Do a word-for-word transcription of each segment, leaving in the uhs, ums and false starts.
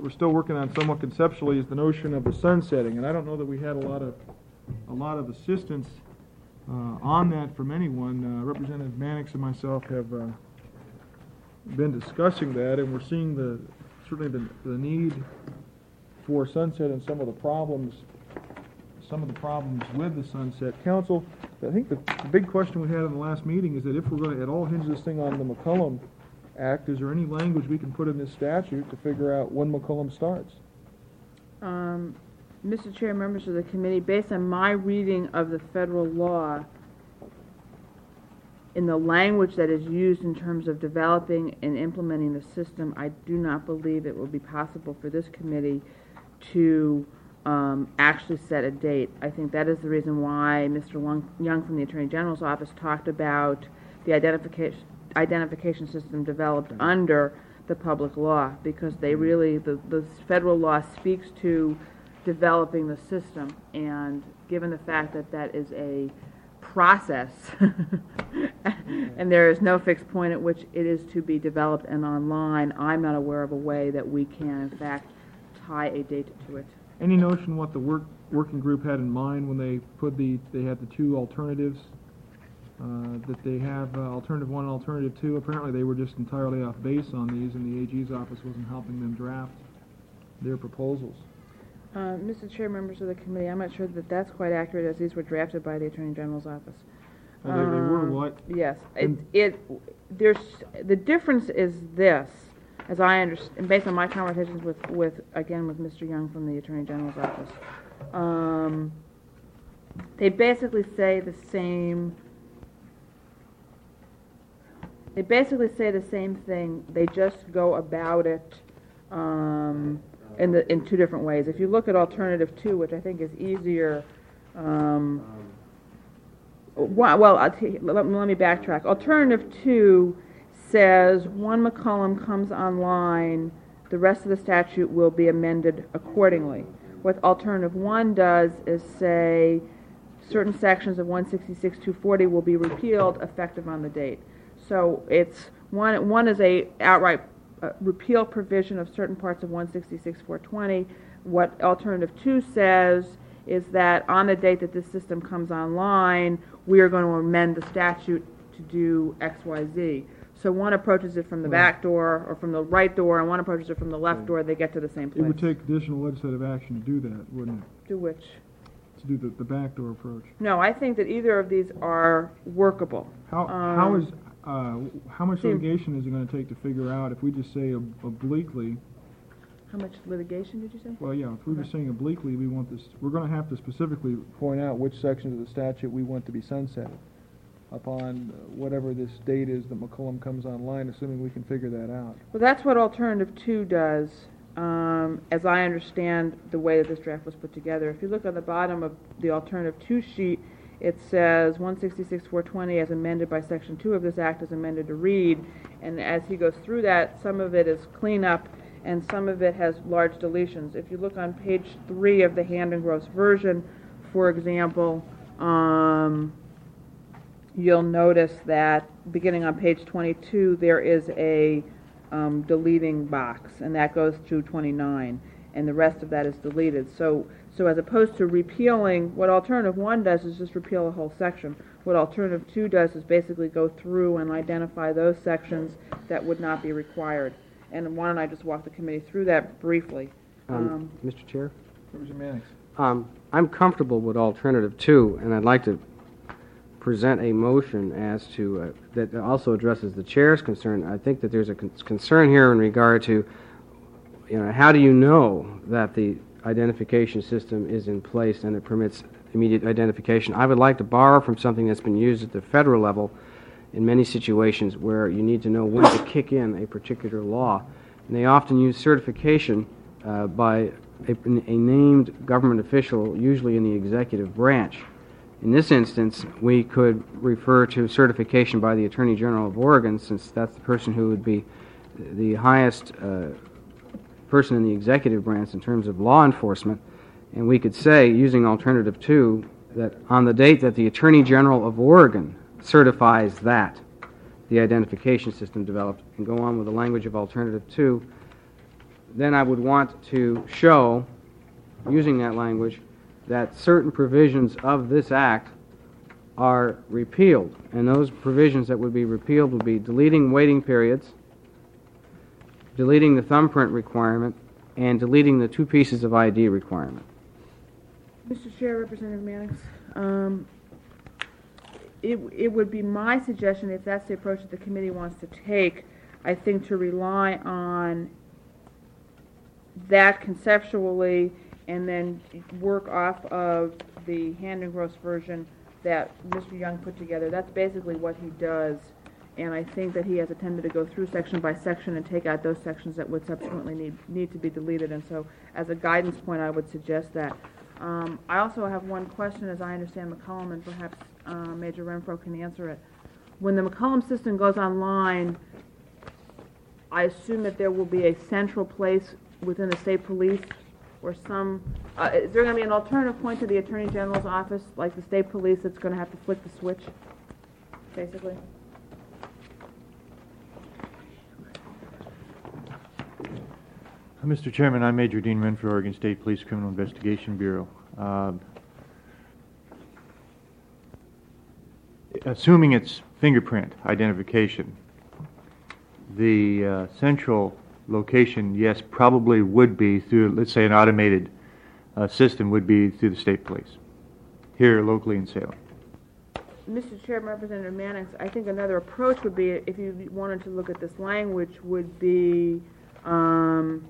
that we're still working on somewhat conceptually is the notion of the sunsetting, and I don't know that we had a lot of a lot of assistance uh, on that from anyone. Uh, Representative Mannix and myself have uh, been discussing that, and we're seeing the certainly the, the need for sunset and some of the problems some of the problems with the sunset. Council, I think the, the big question we had in the last meeting is that if we're going to at all hinge this thing on the McCollum Act, is there any language we can put in this statute to figure out when McCollum starts? Um, Mister Chair, members of the committee, based on my reading of the federal law, in the language that is used in terms of developing and implementing the system, I do not believe it will be possible for this committee to um, actually set a date. I think that is the reason why Mister Young from the Attorney General's office talked about the identification identification system developed under the public law, because they really, the, the federal law speaks to developing the system, and given the fact that that is a process and there is no fixed point at which it is to be developed and online, I'm not aware of a way that we can in fact tie a date to it. Any notion what the work working group had in mind when they put the they had the two alternatives uh, that they have, uh, alternative one and alternative two? Apparently they were just entirely off base on these, and the A G's office wasn't helping them draft their proposals. Uh, Mister Chair, members of the committee, I'm not sure that that's quite accurate, as these were drafted by the Attorney General's office. Oh, they, they were Um, what? Yes, it, it there's the difference is this, as I understand, based on my conversations with with again with Mister Young from the Attorney General's office. Um, they basically say the same. They basically say the same thing. They just go about it um, in the in two different ways. If you look at alternative two, which I think is easier. Um, well, well I'll t let, let me backtrack. Alternative two says when McCollum comes online, the rest of the statute will be amended accordingly. What alternative one does is say certain sections of one sixty-six two forty will be repealed effective on the date. So it's one. One is a outright uh, repeal provision of certain parts of one sixty-six four twenty. What alternative two says is that on the date that this system comes online, we are going to amend the statute to do X Y Z. So one approaches it from the Right. back door or from the right door, and one approaches it from the left Right. door. They get to the same place. It would take additional legislative action to do that, wouldn't it? Do which? To do the, the backdoor approach. No, I think that either of these are workable. How Um, how is uh, how much see- litigation is it going to take to figure out if we just say ob obliquely? How much litigation did you say? Well, yeah, if we're just Okay. saying obliquely, we want this. We're going to have to specifically point out which sections of the statute we want to be sunsetted upon uh, whatever this date is that McCollum comes online, assuming we can figure that out. Well, that's what alternative two does, um, as I understand the way that this draft was put together. If you look on the bottom of the alternative two sheet, it says one sixty-six four twenty as amended by section two of this act is amended to read, and as he goes through that, some of it is cleanup and some of it has large deletions. If you look on page three of the Hand and Gross version, for example, um, you'll notice that beginning on page twenty-two there is a um, deleting box, and that goes to twenty-nine, and the rest of that is deleted. So, so as opposed to repealing, what alternative one does is just repeal a whole section. What alternative two does is basically go through and identify those sections that would not be required. And why don't I just walk the committee through that briefly? Um, Um, Mister Chair, Representative Mannix. um, I'm comfortable with alternative two, and I'd like to present a motion as to uh, that also addresses the chair's concern. I think that there's a con concern here in regard to, you know, how do you know that the identification system is in place and it permits immediate identification? I would like to borrow from something that's been used at the federal level in many situations where you need to know when to kick in a particular law. And they often use certification uh, by a, a named government official, usually in the executive branch. In this instance, we could refer to certification by the Attorney General of Oregon, since that's the person who would be the highest uh, person in the executive branch in terms of law enforcement. And we could say, using alternative two, that on the date that the Attorney General of Oregon certifies that the identification system developed, and go on with the language of alternative two, then I would want to show, using that language, that certain provisions of this act are repealed. And those provisions that would be repealed would be deleting waiting periods, deleting the thumbprint requirement, and deleting the two pieces of I D requirement. Mister Chair, Representative Mannix, um, it, it would be my suggestion, if that's the approach that the committee wants to take, I think to rely on that conceptually and then work off of the Hand and Gross version that Mister Young put together. That's basically what he does, and I think that he has attempted to go through section by section and take out those sections that would subsequently need, need to be deleted, and so as a guidance point I would suggest that. Um, I also have one question, as I understand McCollum, and perhaps uh, Major Renfro can answer it. When the McCollum system goes online, I assume that there will be a central place within the state police or some, uh, is there going to be an alternative point to the Attorney General's office, like the state police, that's going to have to flick the switch, basically? Mister Chairman, I'm Major Dean Renfro, Oregon State Police Criminal Investigation Bureau. Uh, assuming it's fingerprint identification, the uh, central location, yes, probably would be through, let's say, an automated uh, system would be through the state police, here locally in Salem. Mister Chairman, Representative Mannix, I think another approach would be, if you wanted to look at this language, would be um,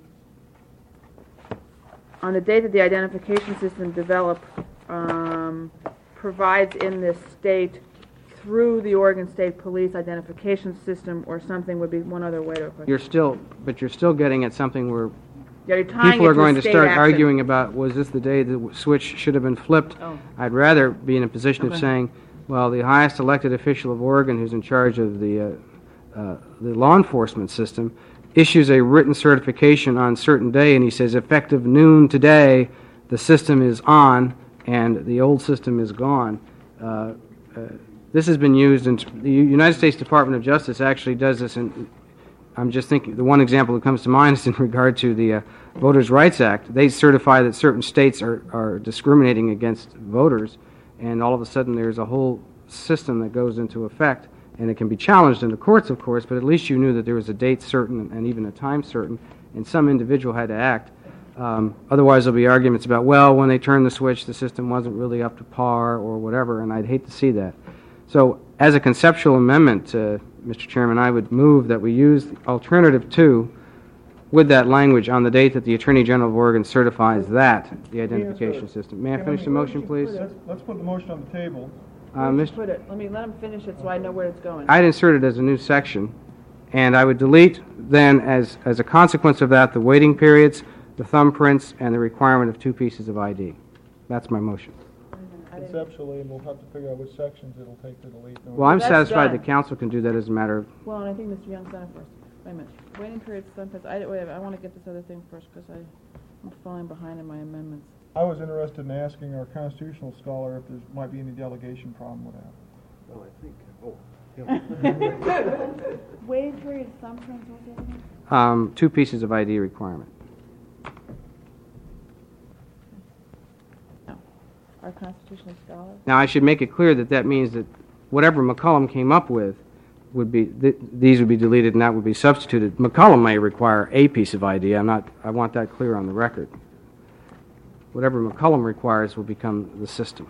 on the date that the identification system developed, um, provides in this state through the Oregon State Police identification system, or something would be one other way to approach it. You're still, but you're still getting at something where Yeah, you're tying people it are going to state start action. arguing about, was this the day the switch should have been flipped? Oh. I'd rather be in a position of Okay. saying, well, the highest elected official of Oregon, who's in charge of the uh, uh, the law enforcement system, issues a written certification on a certain day, and he says, effective noon today, the system is on, and the old system is gone. Uh, uh, this has been used, and the United States Department of Justice actually does this, and I'm just thinking, the one example that comes to mind is in regard to the uh, Voters' Rights Act. They certify that certain states are, are discriminating against voters, and all of a sudden there's a whole system that goes into effect, and it can be challenged in the courts, of course, but at least you knew that there was a date certain and even a time certain, and some individual had to act. Um, otherwise, there'll be arguments about, well, when they turned the switch, the system wasn't really up to par or whatever, and I'd hate to see that. So, as a conceptual amendment, uh, Mister Chairman, I would move that we use alternative two with that language on the date that the Attorney General of Oregon certifies that the identification system. May I finish the motion, please? Let's, let's put the motion on the table. Uh, Where'd you Mister put it? Let me, let him finish it so I know where it's going. I'd insert it as a new section, and I would delete then, as, as a consequence of that, the waiting periods, the thumbprints, and the requirement of two pieces of I D. That's my motion. I didn't- Conceptually, and we'll have to figure out which sections it'll take to delete. Well, I'm That's satisfied done. the council can do that as a matter of, Well, and I think Mister Young's done it first. Wait a minute. Waiting periods, sometimes, I, wait, I want to get this other thing first, because I, I'm falling behind in my amendments. I was interested in asking our constitutional scholar if there might be any delegation problem with that. Well, I think, oh, Waiting period, thumbprints, what's the other one? um, two pieces of I D requirement. No. Our constitutional scholar? Now, I should make it clear that that means that whatever McCollum came up with would be, th- these would be deleted and that would be substituted. McCollum may require a piece of I D. I'm not, I want that clear on the record. Whatever McCollum requires will become the system.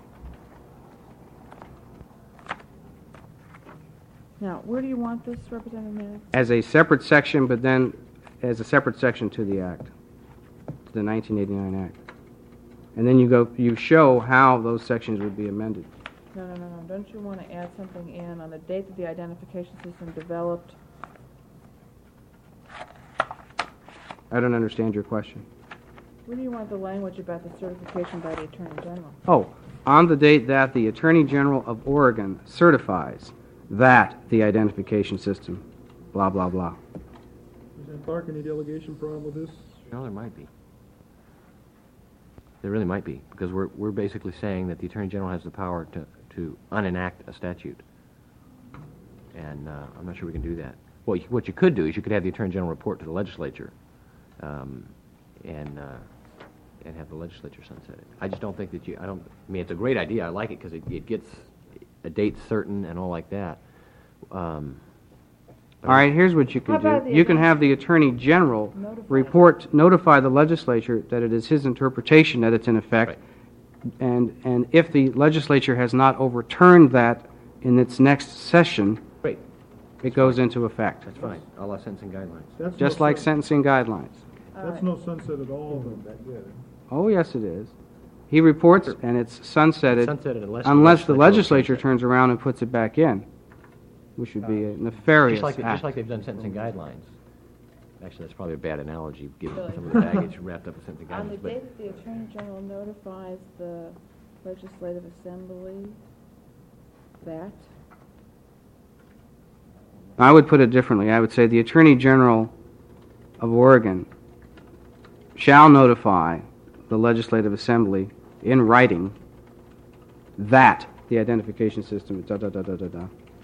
Now, where do you want this, Representative Mannix? As a separate section, but then as a separate section to the Act, to the nineteen eighty-nine Act. And then you go, you show how those sections would be amended. No, no, no, no. Don't you want to add something in on the date that the identification system developed? I don't understand your question. Where do you want the language about the certification by the Attorney General? Oh, on the date that the Attorney General of Oregon certifies that the identification system, blah, blah, blah. Representative Clark, any delegation problem with this? no, there might be. There really might be, because we're, we're basically saying that the Attorney General has the power to, to unenact a statute. And uh, I'm not sure we can do that. Well, you- what you could do is you could have the Attorney General report to the legislature um, and, uh, and have the legislature sunset it. I just don't think that you, I don't, I mean, it's a great idea, I like it, because it, it gets a date certain and all like that. Um, All right, here's what you can How about do. the You can advice- have the Attorney General Notify. report, notify the legislature that it is his interpretation that it's in effect, Right. and, and if the legislature has not overturned that in its next session, Great, it goes into effect, that's fine, a la sentencing guidelines. That's just no like sun- sentencing guidelines. That's no sunset at all, though. Oh, yes, it is. He reports, and it's sunsetted Sunsetted unless. unless the legislature overturns turns around and puts it back in, which would be a it. nefarious Just like, just act. like they've done sentencing guidelines. Actually, that's probably a bad analogy, given some of the baggage wrapped up in sentencing On the guidelines, but. day that the Attorney General notifies the Legislative Assembly that, I would put it differently. I would say the Attorney General of Oregon shall notify the Legislative Assembly in writing that the identification system, da, da, da, da, da, da.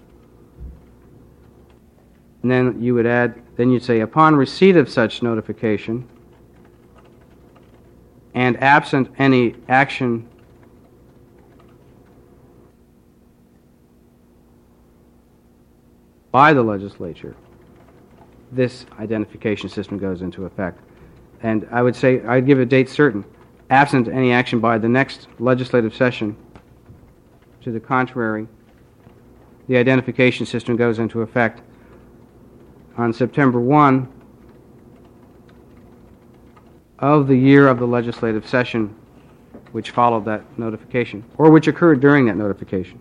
And then you would add, then you'd say, upon receipt of such notification and absent any action by the legislature, this identification system goes into effect. And I would say, I'd give a date certain, absent any action by the next legislative session. To the contrary, the identification system goes into effect on September first of the year of the legislative session which followed that notification, or which occurred during that notification.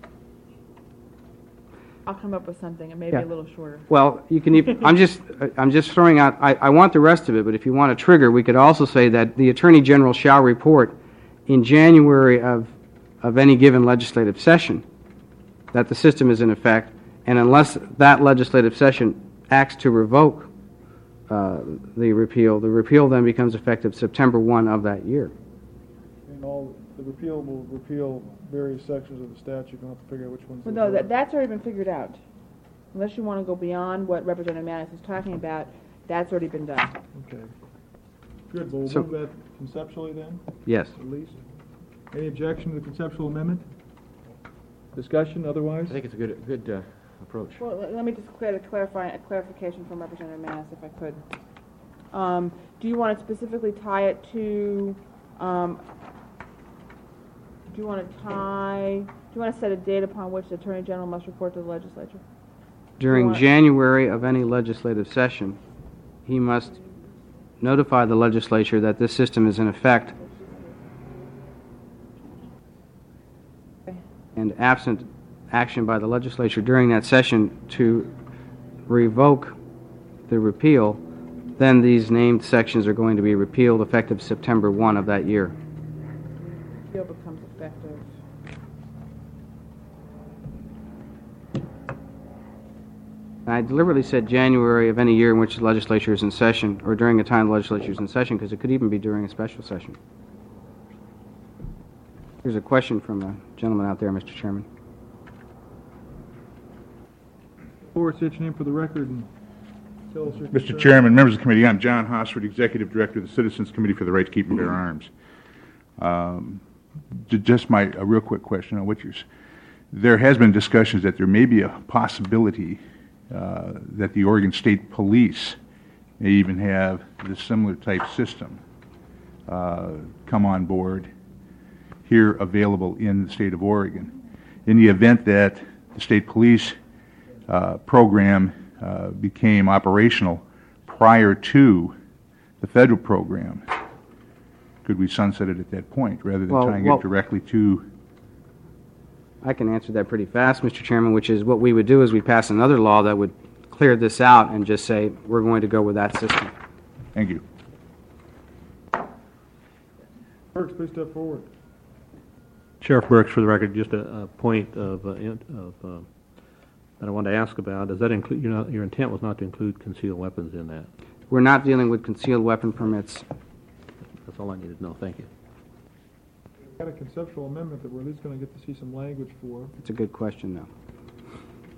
I'll come up with something, and maybe Yeah. a little shorter. Well, you can, even- I'm just, I'm just throwing out, I, I want the rest of it, but if you want to trigger, we could also say that the Attorney General shall report in January of, of any given legislative session that the system is in effect, and unless that legislative session acts to revoke uh, the repeal, the repeal then becomes effective September first of that year. And all, the repeal will repeal various sections of the statute, you'll have to figure out which ones. Well, those no, that, are. that's already been figured out. Unless you want to go beyond what Representative Mannix is talking about, that's already been done. Okay. Good, well, we'll So- move that conceptually then, Yes. at least. Any objection to the conceptual amendment? Discussion, otherwise? I think it's a good, good uh, approach. Well, let- let me just clear, clarify, a clarification from Representative Mannix, if I could. Um, do you want to specifically tie it to, um, do you want to tie, do you want to set a date upon which the Attorney General must report to the legislature? During want- January of any legislative session, he must notify the legislature that this system is in effect, Okay. and absent action by the legislature during that session to revoke the repeal, then these named sections are going to be repealed effective September first of that year. Bill becomes effective. And I deliberately said January of any year in which the legislature is in session, or during a time the legislature is in session, because it could even be during a special session. Here's a question from a gentleman out there, Mister Chairman. Forward, state your name for the record and tell us your Mister concern. Chairman, members of the committee, I'm John Hosford, Executive Director of the Citizens Committee for the Right to Keep and Bear Arms. Um, j- Just my, a real quick question on what you're, s- there has been discussions that there may be a possibility uh, that the Oregon State Police may even have the similar type system uh, come on board here available in the state of Oregon. In the event that the state police uh, program uh, became operational prior to the federal program, could we sunset it at that point rather than Well, tying well- it directly to? I can answer that pretty fast, Mister Chairman, which is what we would do is we pass another law that would clear this out and just say, we're going to go with that system. Thank you. Burks, please step forward. Sheriff Burks, for the record, just a, a point of, uh, in- of, uh, that I wanted to ask about. Does that include, your, your intent was not to include concealed weapons in that? We're not dealing with concealed weapon permits. That's all I needed to know. Thank you. We've got a conceptual amendment that we're at least going to get to see some language for. It's a good question, though.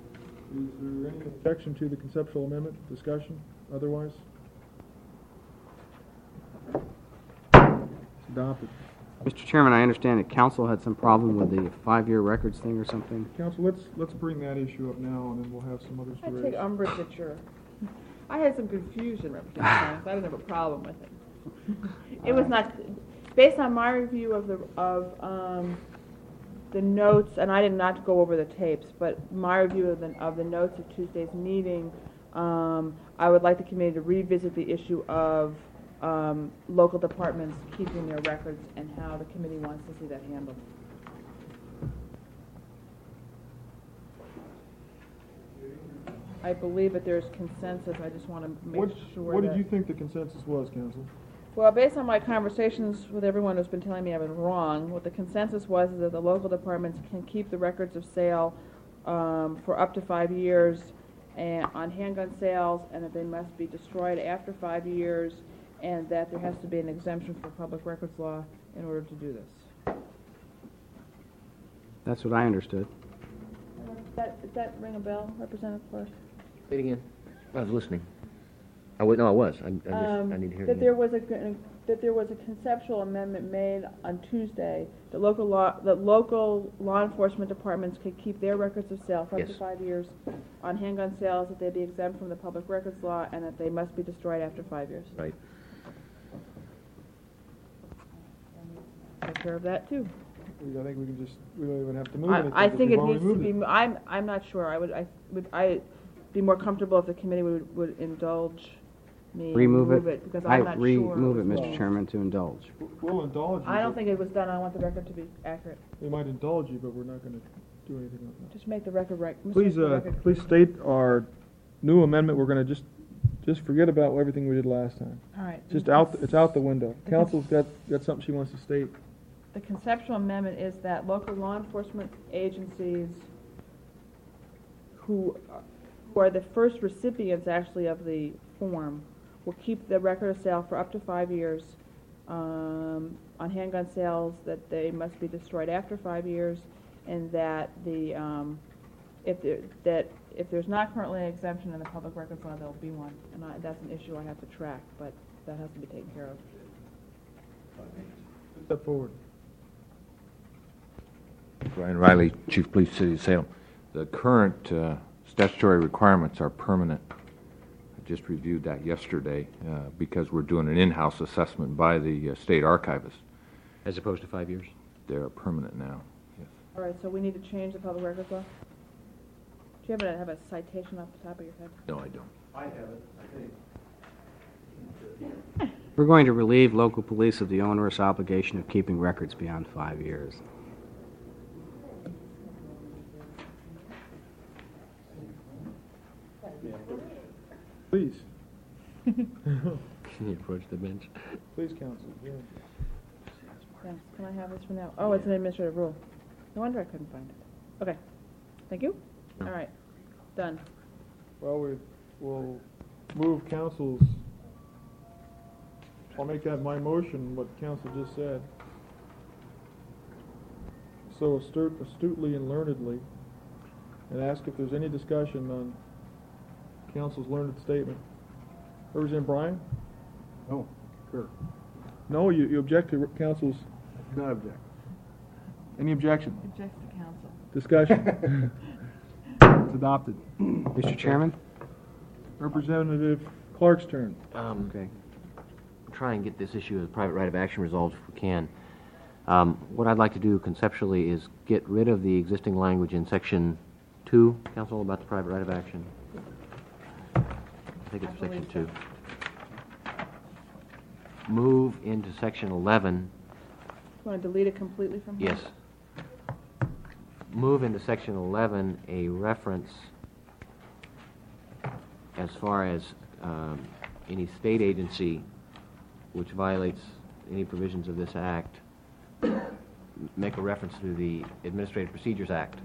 Is there any objection to the conceptual amendment? Discussion, otherwise? Adopted. Mister Chairman, I understand that council had some problem with the five-year records thing or something. Council, let's, let's bring that issue up now, and then we'll have some others to I raise. take umbrage at your, I had some confusion, Representative Banks. I didn't have a problem with it. It was not, based on my review of the, of, um, the notes, and I did not go over the tapes, but my review of the, of the notes of Tuesday's meeting, um, I would like the committee to revisit the issue of, um, local departments keeping their records and how the committee wants to see that handled. I believe that there's consensus. I just want to make What, sure what that. did you think the consensus was, Council? Well, based on my conversations with everyone who's been telling me I've been wrong, what the consensus was is that the local departments can keep the records of sale um, for up to five years and on handgun sales, and that they must be destroyed after five years, and that there has to be an exemption for public records law in order to do this. That's what I understood. Does that, does that ring a bell, Representative Clark? Say it again. I was listening. I would, no, I was. I, I just, Um, I need to hear it that there again. was a that there was a conceptual amendment made on Tuesday that local law that local law enforcement departments could keep their records of sale for up to Yes. five years on handgun sales, that they be exempt from the public records law, and that they must be destroyed after five years. Right. Take care of that too. I think we can just, we don't even have to move I, anything. I because think we've it already needs to moved be. it. mo- I'm I'm not sure. I would I would I be more comfortable if the committee would would indulge me. Remove move it? because I I'm not sure. remove it, as well. Mister Chairman, to indulge. We'll indulge you. I don't but think it was done. I want the record to be accurate. We might indulge you, but we're not gonna do anything on that. Just make the record right. Mister Please, uh, Record- please state our new amendment. We're gonna just, just forget about everything we did last time. All right. Just out, it's out the window. Council's got, got something she wants to state. The conceptual amendment is that local law enforcement agencies who are- who are the first recipients actually of the form will keep the record of sale for up to five years um, on handgun sales, that they must be destroyed after five years, and that the, um, if there, that if there's not currently an exemption in the public records law, there'll be one. And I, that's an issue I have to track, but that has to be taken care of. Step forward. Brian Riley, Chief Police, City of Salem. The current uh, statutory requirements are permanent. I just reviewed that yesterday uh, because we're doing an in-house assessment by the uh, state archivist. As opposed to five years? They're permanent now. Yes. All right, so we need to change the public records law? Do you have a, have a citation off the top of your head? No, I don't. We're going to relieve local police of the onerous obligation of keeping records beyond five years. Please, Can you approach the bench? please, Council. Yeah. Thanks. Can I have this for now? Oh, it's an administrative rule. No wonder I couldn't find it. Okay. Thank you. All right. Done. Well, we, we'll move council's, I'll make that my motion, what council just said. So astute- astutely and learnedly, and ask if there's any discussion on council's learned statement. Representative Bryan? No, sure. No, you, you object to council's, Not object. any objection? Objects to council. Discussion? It's adopted. Mister Chairman? Representative Clark's turn. Um, Okay. try and get this issue of private right of action resolved if we can. Um, what I'd like to do conceptually is get rid of the existing language in section two, council, about the private right of action. I think it's I section believe two. Move into section eleven. You want to delete it completely from here? Yes. Move into section eleven a reference as far as um, any state agency which violates any provisions of this act, make a reference to the Administrative Procedures Act,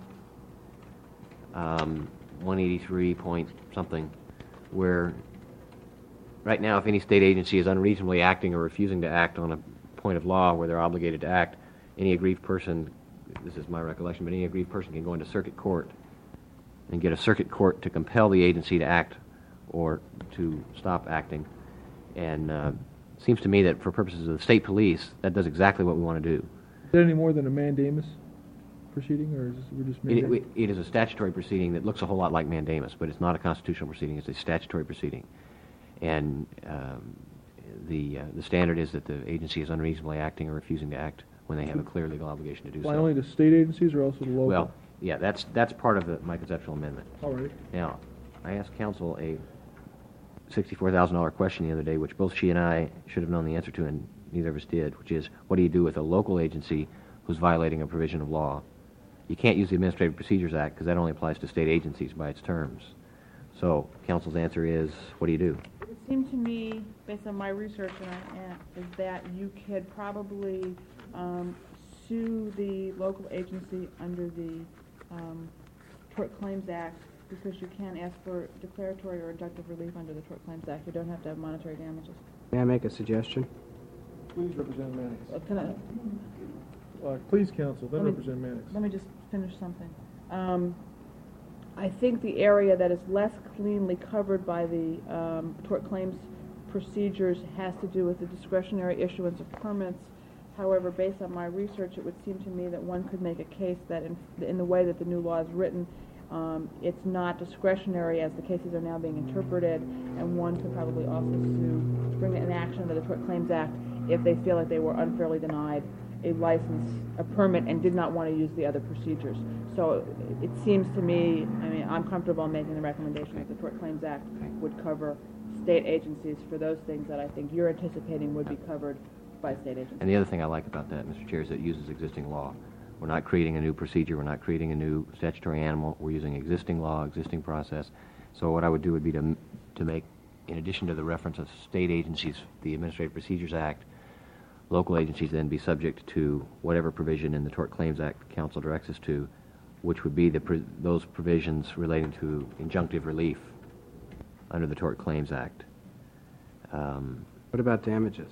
um, one eighty-three point something, where right now if any state agency is unreasonably acting or refusing to act on a point of law where they're obligated to act, any aggrieved person, this is my recollection, but any aggrieved person can go into circuit court and get a circuit court to compel the agency to act or to stop acting. And uh, seems to me that for purposes of the state police, that does exactly what we want to do. Is that any more than a mandamus proceeding, or is this, we're just It, mandamus? it- it is a statutory proceeding that looks a whole lot like mandamus, but it's not a constitutional proceeding, it's a statutory proceeding. And um, the, uh, the standard is that the agency is unreasonably acting or refusing to act when they have a clear legal obligation to do Apply so. only to state agencies or also to local? Well, yeah, that's, that's part of the, my conceptual amendment. All right. Now, I asked counsel a sixty-four thousand dollar question the other day, which both she and I should have known the answer to, and neither of us did, which is, what do you do with a local agency who's violating a provision of law? You can't use the Administrative Procedures Act, because that only applies to state agencies by its terms. So, counsel's answer is, what do you do? It seemed to me, based on my research, and I, and is that you could probably um, sue the local agency under the um, Tort Claims Act, because you can't ask for declaratory or injunctive relief under the Tort Claims Act. You don't have to have monetary damages. May I make a suggestion? Please, Representative Mannix. Uh, Can I, Uh, please, counsel, then Let me- Representative Mannix. let me just finish something. Um, I think the area that is less cleanly covered by the um, tort claims procedures has to do with the discretionary issuance of permits. However, based on my research, it would seem to me that one could make a case that in, in the way that the new law is written, um, it's not discretionary as the cases are now being interpreted, and one could probably also sue, bring an action under the Tort Claims Act if they feel like they were unfairly denied a license, a permit, and did not want to use the other procedures. So it seems to me, I mean, I'm comfortable making the recommendation that the Tort Claims Act would cover state agencies for those things that I think you're anticipating would be covered by state agencies. And the other thing I like about that, Mister Chair, is that it uses existing law. We're not creating a new procedure, we're not creating a new statutory animal, we're using existing law, existing process. So what I would do would be to, to make, in addition to the reference of state agencies, the Administrative Procedures Act, local agencies then be subject to whatever provision in the Tort Claims Act council directs us to, which would be the pro- those provisions relating to injunctive relief under the Tort Claims Act. Um, What about damages?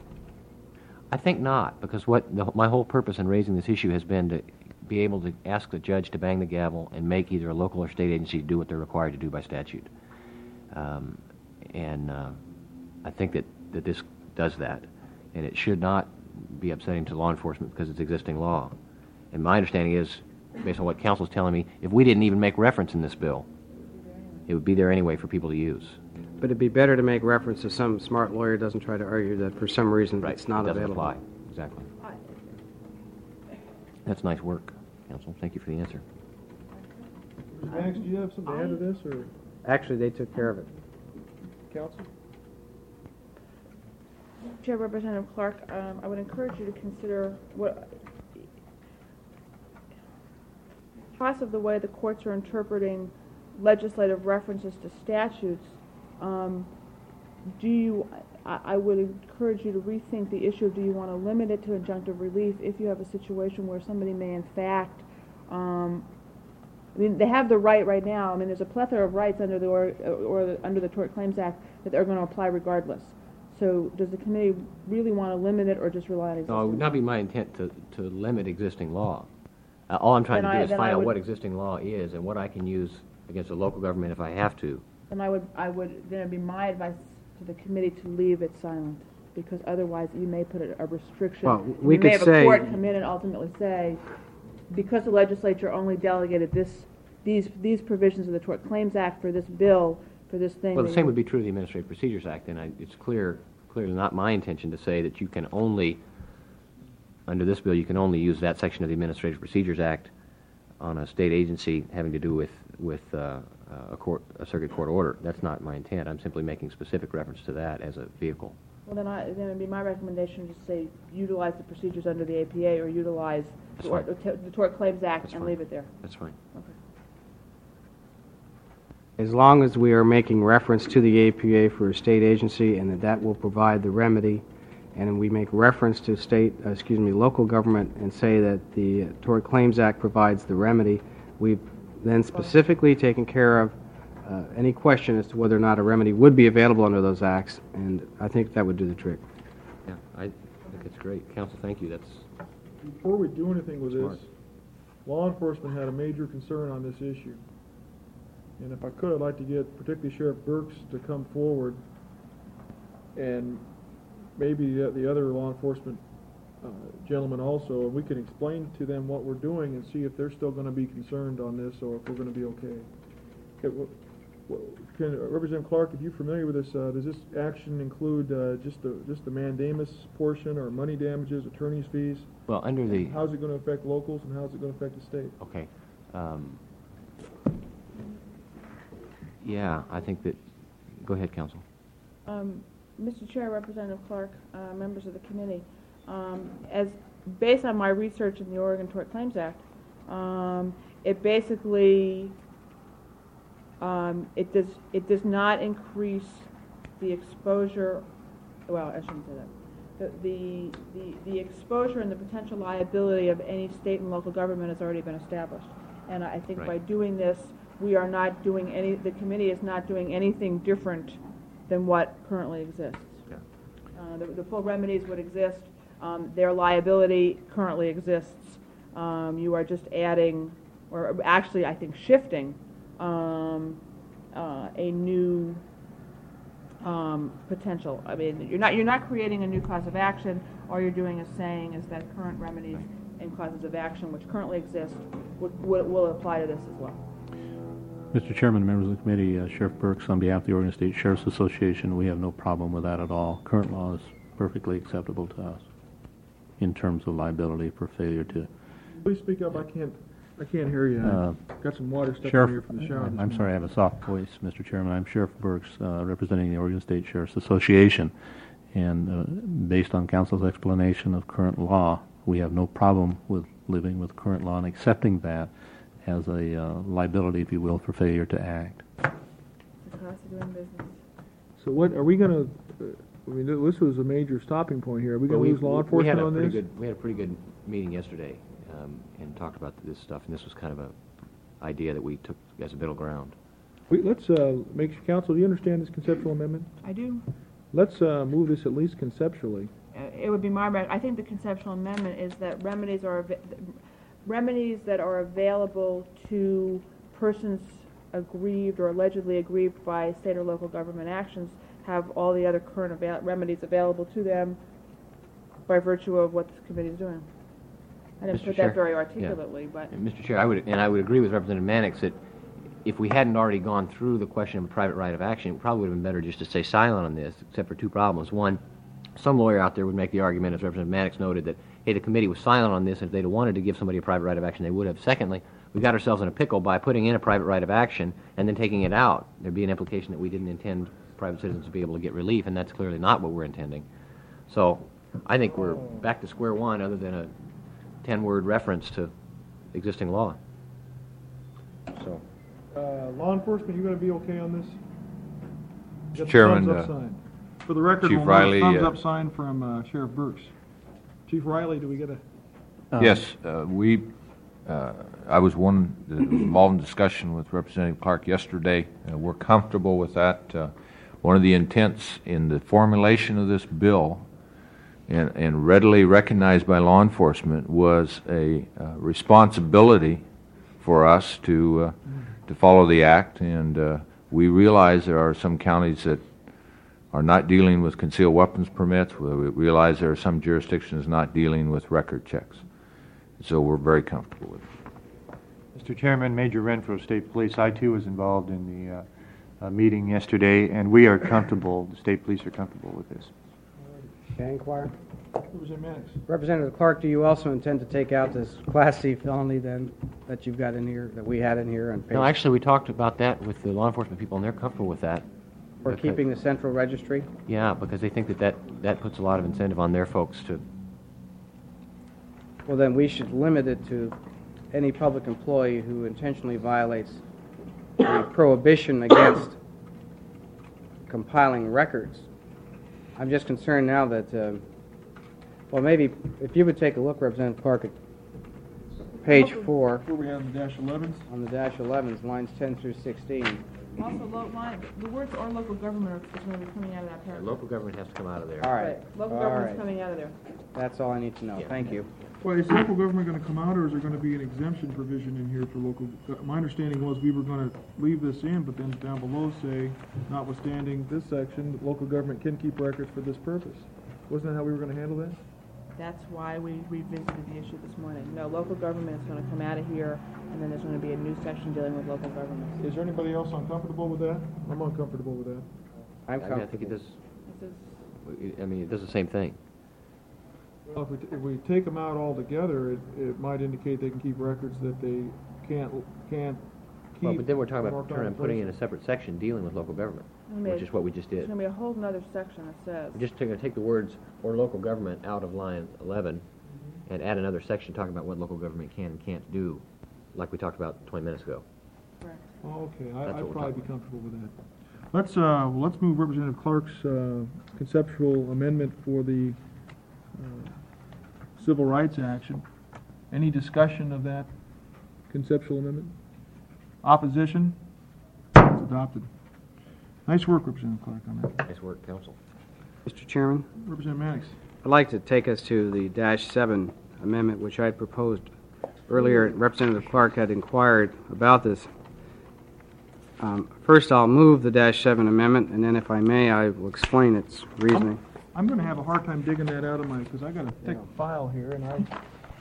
I think not, because what the, my whole purpose in raising this issue has been to be able to ask the judge to bang the gavel and make either a local or state agency do what they're required to do by statute. Um, and uh, I think that, that this does that. And it should not be upsetting to law enforcement because it's existing law. And my understanding is, based on what counsel's telling me, if we didn't even make reference in this bill, it would be there anyway for people to use. But it'd be better to make reference so some smart lawyer doesn't try to argue that for some reason it's not it doesn't available. apply. Exactly. That's nice work, counsel. Thank you for the answer. Miz Mannix, do you have something to add to this, or Actually, they took care of it. counsel? Chair Representative Clark, um, I would encourage you to consider what, because of the way the courts are interpreting legislative references to statutes, um, do you, I, I would encourage you to rethink the issue of do you want to limit it to injunctive relief if you have a situation where somebody may in fact, um, I mean, they have the right right now, I mean, there's a plethora of rights under the, or, or the, under the Tort Claims Act that they're going to apply regardless. So does the committee really want to limit it or just rely on existing? No, it would not be my intent to, to limit existing law. Uh, all I'm trying Then to do I- is then find I out would- what existing law is and what I can use against a local government if I have to. And I would, I would, then it'd be my advice to the committee to leave it silent, because otherwise you may put a, a restriction. Well, And we you may could have say- a court come in and ultimately say, because the legislature only delegated this, these, these provisions of the Tort Claims Act for this bill, for this thing. Well, the that same you- would be true of the Administrative Procedures Act, and I, it's clear, clearly not my intention to say that you can only, under this bill, you can only use that section of the Administrative Procedures Act on a state agency having to do with, with uh, a court, a circuit court order. That's not my intent. I'm simply making specific reference to that as a vehicle. Well, then I, then it'd be my recommendation to say utilize the procedures under the A P A or utilize That's the or- fine. the Tort Claims Act That's and fine. leave it there. That's fine. Okay. As long as we are making reference to the A P A for a state agency and that that will provide the remedy, and we make reference to state, uh, excuse me, local government and say that the Tort Claims Act provides the remedy, we've then specifically taken care of uh, any question as to whether or not a remedy would be available under those acts, and I think that would do the trick. Yeah, I think it's great. Counsel, thank you. That's Before we do anything with Smart. this, law enforcement had a major concern on this issue. And if I could, I'd like to get particularly Sheriff Burks to come forward and maybe the the other law enforcement uh, gentlemen also, and we can explain to them what we're doing and see if they're still going to be concerned on this or if we're going to be okay. Okay, well, well, can, uh, Representative Clark, if you're familiar with this, uh, does this action include uh, just the just the mandamus portion, or money damages, attorney's fees? Well, under the, How's it going to affect locals, and how's it going to affect the state? okay. Um, Yeah, I think that, go ahead, Counsel. Um, Mister Chair, Representative Clark, uh, members of the committee, um, as based on my research in the Oregon Tort Claims Act, um, it basically um, it does it does not increase the exposure. Well, I shouldn't say that. The, the the the exposure and the potential liability of any state and local government has already been established, and I think Right. by doing this, we are not doing any. The committee is not doing anything different than what currently exists. Yeah. Uh, the, the full remedies would exist. Um, their liability currently exists. Um, you are just adding, or actually, I think, shifting um, uh, a new um, potential. I mean, you're not you're not creating a new cause of action. All you're doing is saying is that current remedies and causes of action, which currently exist, would, would, will apply to this as well. Mister Chairman, members of the committee, uh, Sheriff Burks, on behalf of the Oregon State Sheriff's Association, we have no problem with that at all. Current law is perfectly acceptable to us in terms of liability for failure to. Please speak up. I can't. I can't hear you. Uh, I've got some water stuck in Sheriff, here from the shower. I'm this I'm sorry, I morning. have a soft voice, Mister Chairman. I'm Sheriff Burks, uh, representing the Oregon State Sheriff's Association. And uh, based on council's explanation of current law, we have no problem with living with current law and accepting that as a uh, liability, if you will, for failure to act. The cost of doing business. So what are we going to? I mean, this was a major stopping point here. Are we Well, going to we- lose law we- we had enforcement a on pretty this? good- We had a pretty good meeting yesterday um, and talked about this stuff, and this was kind of a idea that we took as a middle ground. We, let's uh, make sure, council. Do you understand this conceptual amendment? I do. Let's uh, move this at least conceptually. Uh, It would be my, rec- I think the conceptual amendment is that remedies are, ava- remedies that are available to persons aggrieved or allegedly aggrieved by state or local government actions have all the other current avail- remedies available to them by virtue of what this committee is doing. I didn't Mister put Chair? that very Yeah. articulately, but And Mister Chair, I would, and I would agree with Representative Mannix that if we hadn't already gone through the question of a private right of action, it probably would have been better just to stay silent on this, except for two problems. One, some lawyer out there would make the argument, as Representative Mannix noted, that, hey, the committee was silent on this, and if they'd have wanted to give somebody a private right of action, they would have. Secondly, we got ourselves in a pickle by putting in a private right of action and then taking it out. There'd be an implication that we didn't intend private citizens to be able to get relief, and that's clearly not what we're intending. So I think we're back to square one, other than a ten-word reference to existing law. So, Uh, law enforcement, you going to be okay on this? Got the Chairman, thumbs up uh, sign. For the record, Chief we'll note Riley, thumbs uh, up sign from uh, Sheriff Burks. Chief Riley, do we get a? Uh, Yes, uh, we, uh, I was one that was involved in discussion with Representative Clark yesterday. Uh, We're comfortable with that. Uh, One of the intents in the formulation of this bill, and and readily recognized by law enforcement, was a uh, responsibility for us to uh, to follow the act. And uh, we realize there are some counties that are not dealing with concealed weapons permits. We realize there are some jurisdictions not dealing with record checks. So we're very comfortable with it. Mister Chairman, Major Renfro, State Police, I too was involved in the uh, uh, meeting yesterday, and we are comfortable, the state police are comfortable with this. Can I inquire? Representative Mannix. Representative Clark, do you also intend to take out this Class C felony then that you've got in here, that we had in here on page? no, actually, we talked about that with the law enforcement people, and they're comfortable with that. For Because- keeping the central registry? Yeah, because they think that that, that puts a lot of incentive on their folks to, Well, then we should limit it to any public employee who intentionally violates the prohibition against compiling records. I'm just concerned now that, um, well, maybe if you would take a look, Representative Clark, at page four Where we have the dash elevens. on the dash elevens, lines ten through sixteen. also lo- line, the words "or local government" are going to be coming out of that paragraph. local government has to come out of there. All right, Local all government's right. coming out of there. That's all I need to know. Yeah. Thank you. Well, is local government going to come out, or is there going to be an exemption provision in here for local? go- My understanding was we were going to leave this in, but then down below say, notwithstanding this section, local government can keep records for this purpose. Wasn't that how we were going to handle that? That's why we revisited the issue this morning. No, local government is going to come out of here, and then there's going to be a new section dealing with local governments. Is there anybody else uncomfortable with that? I'm uncomfortable with that. I'm I mean, I think it does, This is, I mean, it does the same thing. Well, if we, t- if we take them out altogether, it, it might indicate they can keep records that they can't, can't keep. Well, but then we're talking in more about turning, common putting in a places. separate section dealing with local government, which is what we just There's did. going to be a whole nother section that says, We're just going to take the words "or local government" out of line eleven and add another section talking about what local government can and can't do, like we talked about twenty minutes ago. correct. Oh, okay, I, That's I'd what we're probably be talking comfortable with that. Let's, uh, well, let's move Representative Clark's, uh, conceptual amendment for the, uh, civil rights action. Any discussion of that conceptual amendment? Opposition? It's adopted. Nice work, Representative Clark, on that. Nice work, council. Mister Chairman, Representative Mannix. I'd like to take us to the dash seven amendment, which I had proposed earlier. Representative Clark had inquired about this. Um, First, I'll move the dash seven amendment, and then if I may, I will explain its reasoning. I'm gonna have a hard time digging that out of my, because I got a thick file here, and I,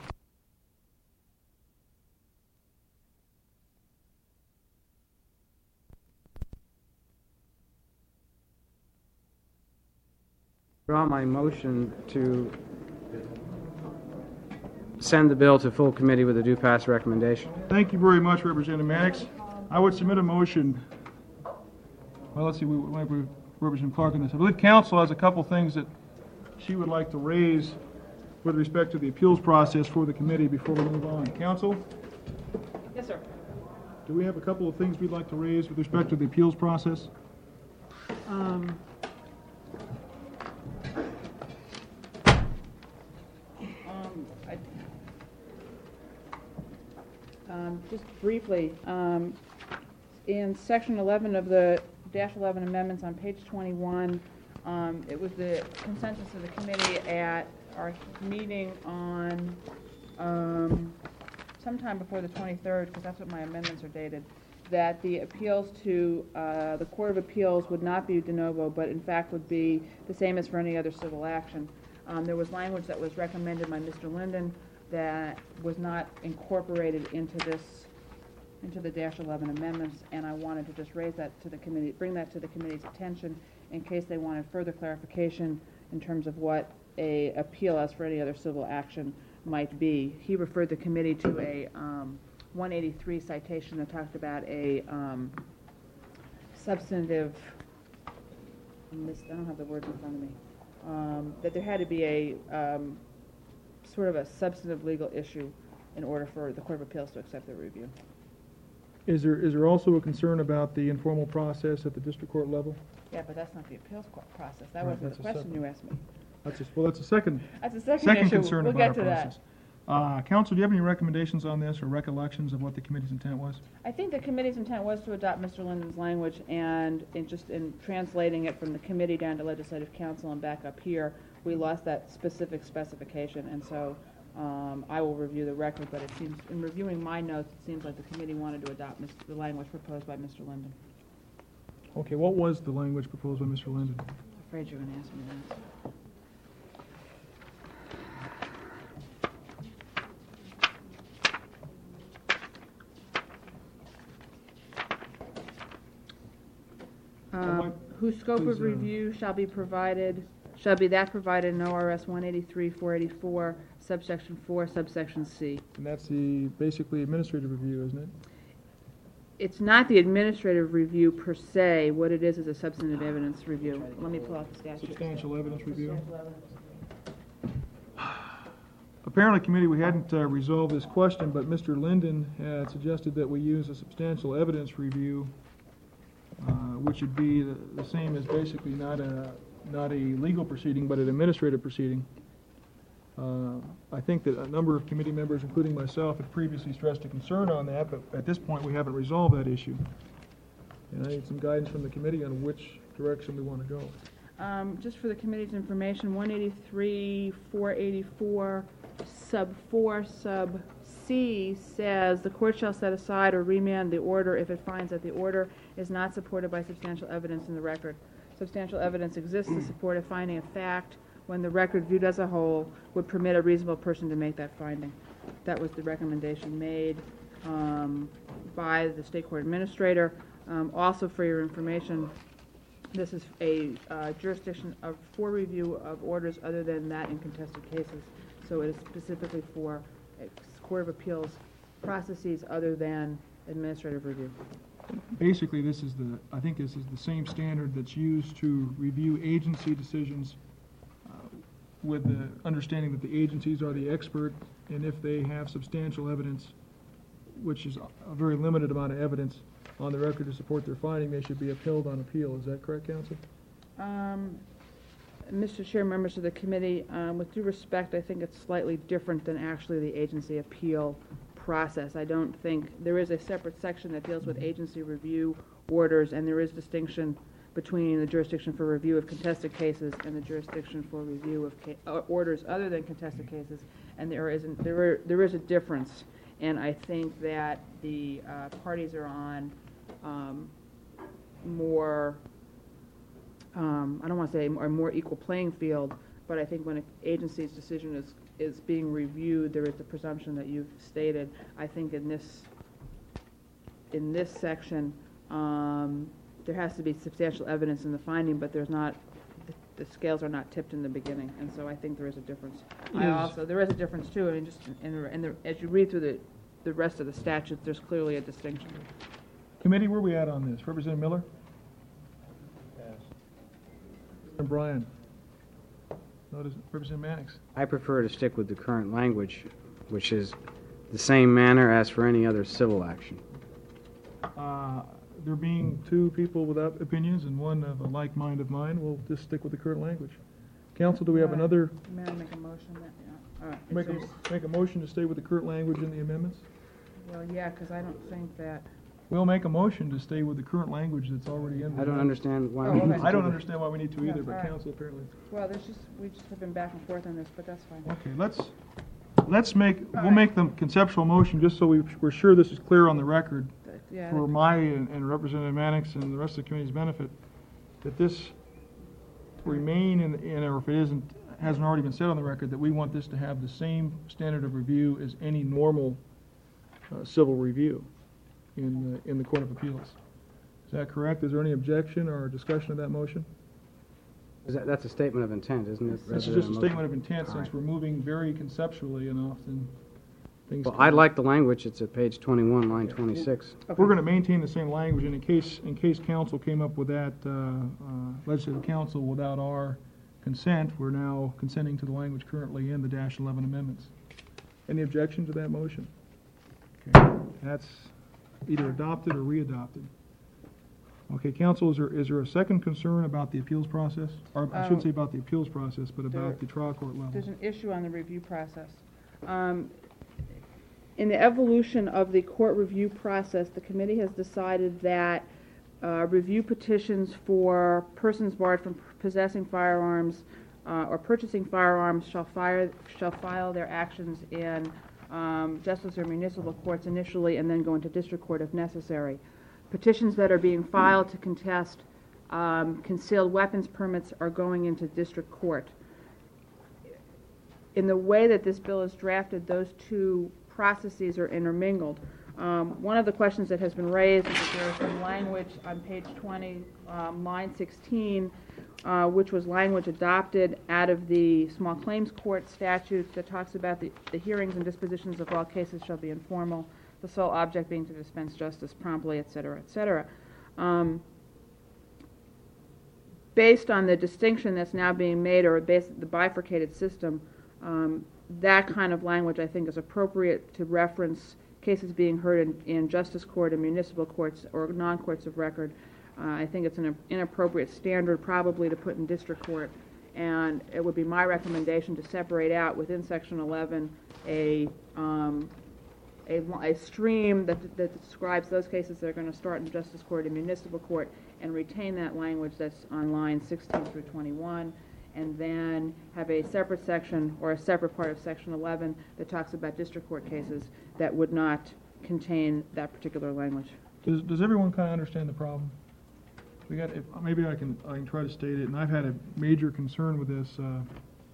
Draw my motion to send the bill to full committee with a due pass recommendation. thank you very much, Representative Mannix. I would submit a motion, well, let's see, we, we, we- Representative Clark on this. I believe council has a couple things that she would like to raise with respect to the appeals process for the committee before we move on. Council, Yes, sir. do we have a couple of things we'd like to raise with respect to the appeals process? Um, um, I- um, Just briefly, um, in section eleven of the dash eleven amendments on page twenty-one, um, it was the consensus of the committee at our meeting on, um, sometime before the twenty-third, because that's what my amendments are dated, that the appeals to uh, the Court of Appeals would not be de novo, but in fact would be the same as for any other civil action. Um, There was language that was recommended by Mister Linden that was not incorporated into this, into the dash eleven amendments, and I wanted to just raise that to the committee, bring that to the committee's attention in case they wanted further clarification in terms of what a appeal as for any other civil action might be. He referred the committee to a um, one eighty-three citation that talked about a um, substantive, mis- I don't have the words in front of me, um, that there had to be a um, sort of a substantive legal issue in order for the Court of Appeals to accept the review. Is there, is there also a concern about the informal process at the district court level? Yeah, but that's not the appeals court process. That Right, wasn't that's the a question separate- you asked me. That's just, well, that's a second, That's the second second issue. concern We'll about our get to that. process. Uh, council, do you have any recommendations on this or recollections of what the committee's intent was? I think the committee's intent was to adopt Mister Linden's language, and in just in translating it from the committee down to legislative council and back up here, we lost that specific specification, and so um, I will review the record, but it seems, in reviewing my notes, it seems like the committee wanted to adopt Mis- the language proposed by Mister Linden. Okay, what was the language proposed by Mister Linden? I'm afraid you're going to ask me that. Um, Whose scope Please, of uh, review shall be provided, shall be that provided in O R S one eighty-three, four eighty-four, subsection four, subsection C. And that's the, basically administrative review, isn't it? It's not the administrative review per se. What it is is a substantive evidence review. Let me pull out the statute. Substantial evidence review. Substantial evidence. Apparently, committee, we hadn't uh, resolved this question, but Mister Linden had suggested that we use a substantial evidence review, uh, which would be the, the same as basically not a, not a legal proceeding, but an administrative proceeding. Uh, I think that a number of committee members, including myself, had previously stressed a concern on that, but at this point, we haven't resolved that issue. And I need some guidance from the committee on which direction we want to go. Um, just for the committee's information, one eighty-three, four eighty-four, sub four, sub C says, the court shall set aside or remand the order if it finds that the order is not supported by substantial evidence in the record. Substantial evidence exists to support a finding of fact when the record viewed as a whole would permit a reasonable person to make that finding. That was the recommendation made um, by the state court administrator. Um, also, for your information, this is a uh, jurisdiction of, for review of orders other than that in contested cases. So it is specifically for uh, Court of Appeals processes other than administrative review. Basically, this is the, I think this is the same standard that's used to review agency decisions uh, with the understanding that the agencies are the expert, and if they have substantial evidence, which is a very limited amount of evidence on the record to support their finding, they should be upheld on appeal. Is that correct, counsel? Um, Mister Chair, members of the committee, um, with due respect, I think it's slightly different than actually the agency appeal process. I don't think, there is a separate section that deals with agency review orders, and there is distinction between the jurisdiction for review of contested cases and the jurisdiction for review of ca uh, orders other than contested cases, and there isn't, there, are, there is a difference, and I think that the uh, parties are on um, more, um, I don't want to say a more equal playing field, but I think when an agency's decision is is being reviewed, there is the presumption that you've stated. I think in this in this section, um, there has to be substantial evidence in the finding, but there's not, the, the scales are not tipped in the beginning, and so I think there is a difference. I Yes. also, there is a difference too. I mean, just in the, in the, as you read through the the rest of the statutes, there's clearly a distinction. Committee, where are we at on this? Representative Miller? Yes. And Bryan? Notice, Representative Mannix? I prefer to stick with the current language, which is the same manner as for any other civil action. Uh, there being two people without opinions and one of a like mind of mine, we'll just stick with the current language. Council, do we have All right. another, May I make a motion that, yeah, all right. make It's- a, make a motion to stay with the current language in the amendments? Well, yeah, because I don't think that, We'll make a motion to stay with the current language that's already in the I don't amendments. understand why Oh, we okay. need to I don't do that. understand why we need to Yeah, either, all but right. council apparently. well, there's just, we just have been back and forth on this, but that's fine. Okay, let's, let's make, we'll right. make the conceptual motion, just so we, we're sure this is clear on the record, But, yeah, for my and and Representative Mannix and the rest of the committee's benefit, that this remain in, in, or if it isn't, hasn't already been said on the record, that we want this to have the same standard of review as any normal uh, civil review in, the- in the Court of Appeals. Is that correct? Is there any objection or discussion of that motion? Is that, that's a statement of intent, isn't it? This is rather just a than motion? statement of intent, since we're moving very conceptually and often things. Well, I like the language, it's at page twenty-one, line twenty-six. We're going to maintain the same language, and in case, in case council came up with that, uh, uh, legislative council without our consent, we're now consenting to the language currently in the dash eleven amendments. Any objection to that motion? Okay, that's either adopted or readopted. Okay, council, is there, is there a second concern about the appeals process? Or, I shouldn't Um, say about the appeals process, but there- about the trial court level? there's an issue on the review process. Um, In the evolution of the court review process, the committee has decided that uh, review petitions for persons barred from possessing firearms uh, or purchasing firearms shall fire, shall file their actions in um, justice or municipal courts initially and then go into district court if necessary. Petitions that are being filed to contest um, concealed weapons permits are going into district court. In the way that this bill is drafted, those two processes are intermingled. Um, one of the questions that has been raised is that there is some language on page twenty, um, line sixteen, uh, which was language adopted out of the small claims court statute that talks about the, the hearings and dispositions of all cases shall be informal, the sole object being to dispense justice promptly, et cetera, et cetera. Um, based on the distinction that's now being made, or based the bifurcated system, um, that kind of language I think is appropriate to reference cases being heard in, in justice court and municipal courts or non-courts of record. Uh, I think it's an inappropriate standard probably to put in district court, and it would be my recommendation to separate out within section eleven a um, a, a stream that, that describes those cases that are going to start in justice court and municipal court, and retain that language that's on line sixteen through twenty-one, and then have a separate section or a separate part of section eleven that talks about district court cases that would not contain that particular language. Does, does everyone kind of understand the problem? We got, if, maybe I can, I can try to state it, and I've had a major concern with this, uh,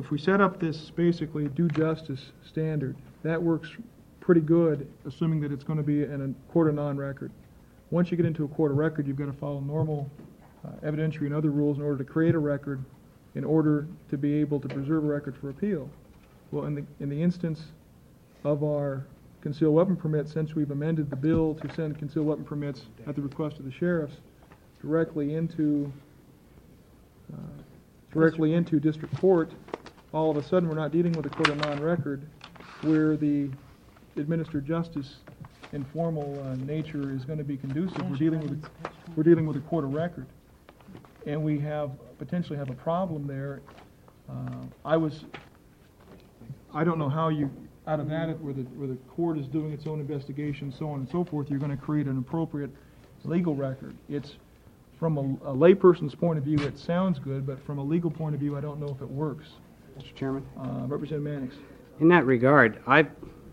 if we set up this basically due justice standard, that works pretty good, assuming that it's going to be in a court of non-record. Once you get into a court of record, you've got to follow normal uh, evidentiary and other rules in order to create a record, in order to be able to preserve a record for appeal. Well, in the, in the instance of our concealed weapon permit, since we've amended the bill to send concealed weapon permits at the request of the sheriffs directly into uh, directly into district court, all of a sudden we're not dealing with a court of non-record where the administered justice informal uh, nature is going to be conducive. We're dealing with a, we're dealing with a court of record, and we have potentially have a problem there. Uh, I was I don't know how you out of that where the where the court is doing its own investigation, so on and so forth. You're going to create an appropriate legal record. It's from a, a layperson's point of view, it sounds good, but from a legal point of view, I don't know if it works. Mister Chairman? Uh, Representative Mannix. In that regard, I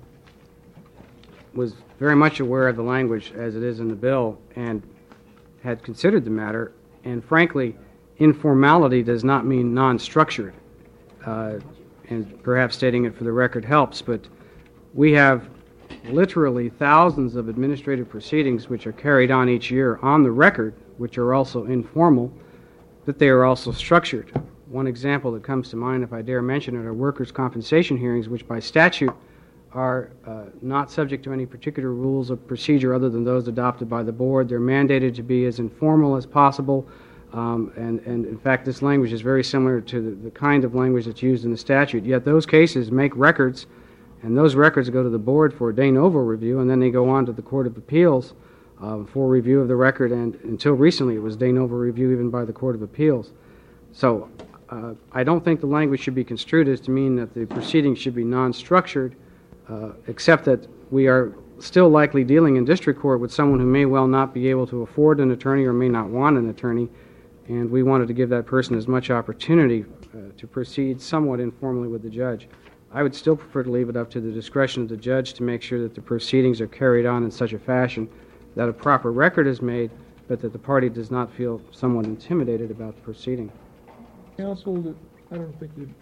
was very much aware of the language as it is in the bill and had considered the matter, and frankly, informality does not mean non-structured. Uh, and perhaps stating it for the record helps, but we have literally thousands of administrative proceedings which are carried on each year on the record, which are also informal, that they are also structured. One example that comes to mind, if I dare mention it, are workers' compensation hearings, which by statute are uh, not subject to any particular rules of procedure other than those adopted by the board. They're mandated to be as informal as possible, um, and, and in fact this language is very similar to the, the kind of language that's used in the statute. Yet those cases make records, and those records go to the board for a de novo review, and then they go on to the Court of Appeals uh, for review of the record, and until recently it was de novo review even by the Court of Appeals. So uh, I don't think the language should be construed as to mean that the proceedings should be non-structured, uh, except that we are still likely dealing in district court with someone who may well not be able to afford an attorney or may not want an attorney, and we wanted to give that person as much opportunity uh, to proceed somewhat informally with the judge. I would still prefer to leave it up to the discretion of the judge to make sure that the proceedings are carried on in such a fashion that a proper record is made, but that the party does not feel somewhat intimidated about the proceeding. Counsel, that I don't think you.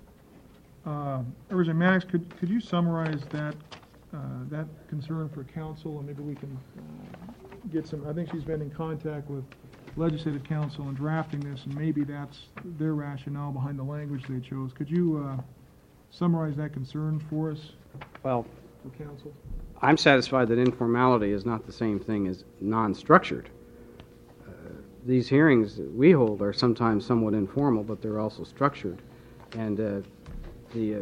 Uh, Representative Mannix, could could you summarize that uh, that concern for counsel, and maybe we can uh, get some. I think she's been in contact with legislative counsel in drafting this, and maybe that's their rationale behind the language they chose. Could you uh, summarize that concern for us? Well, for counsel. I'm satisfied that informality is not the same thing as non-structured. Uh, these hearings that we hold are sometimes somewhat informal, but they're also structured. And uh, the uh,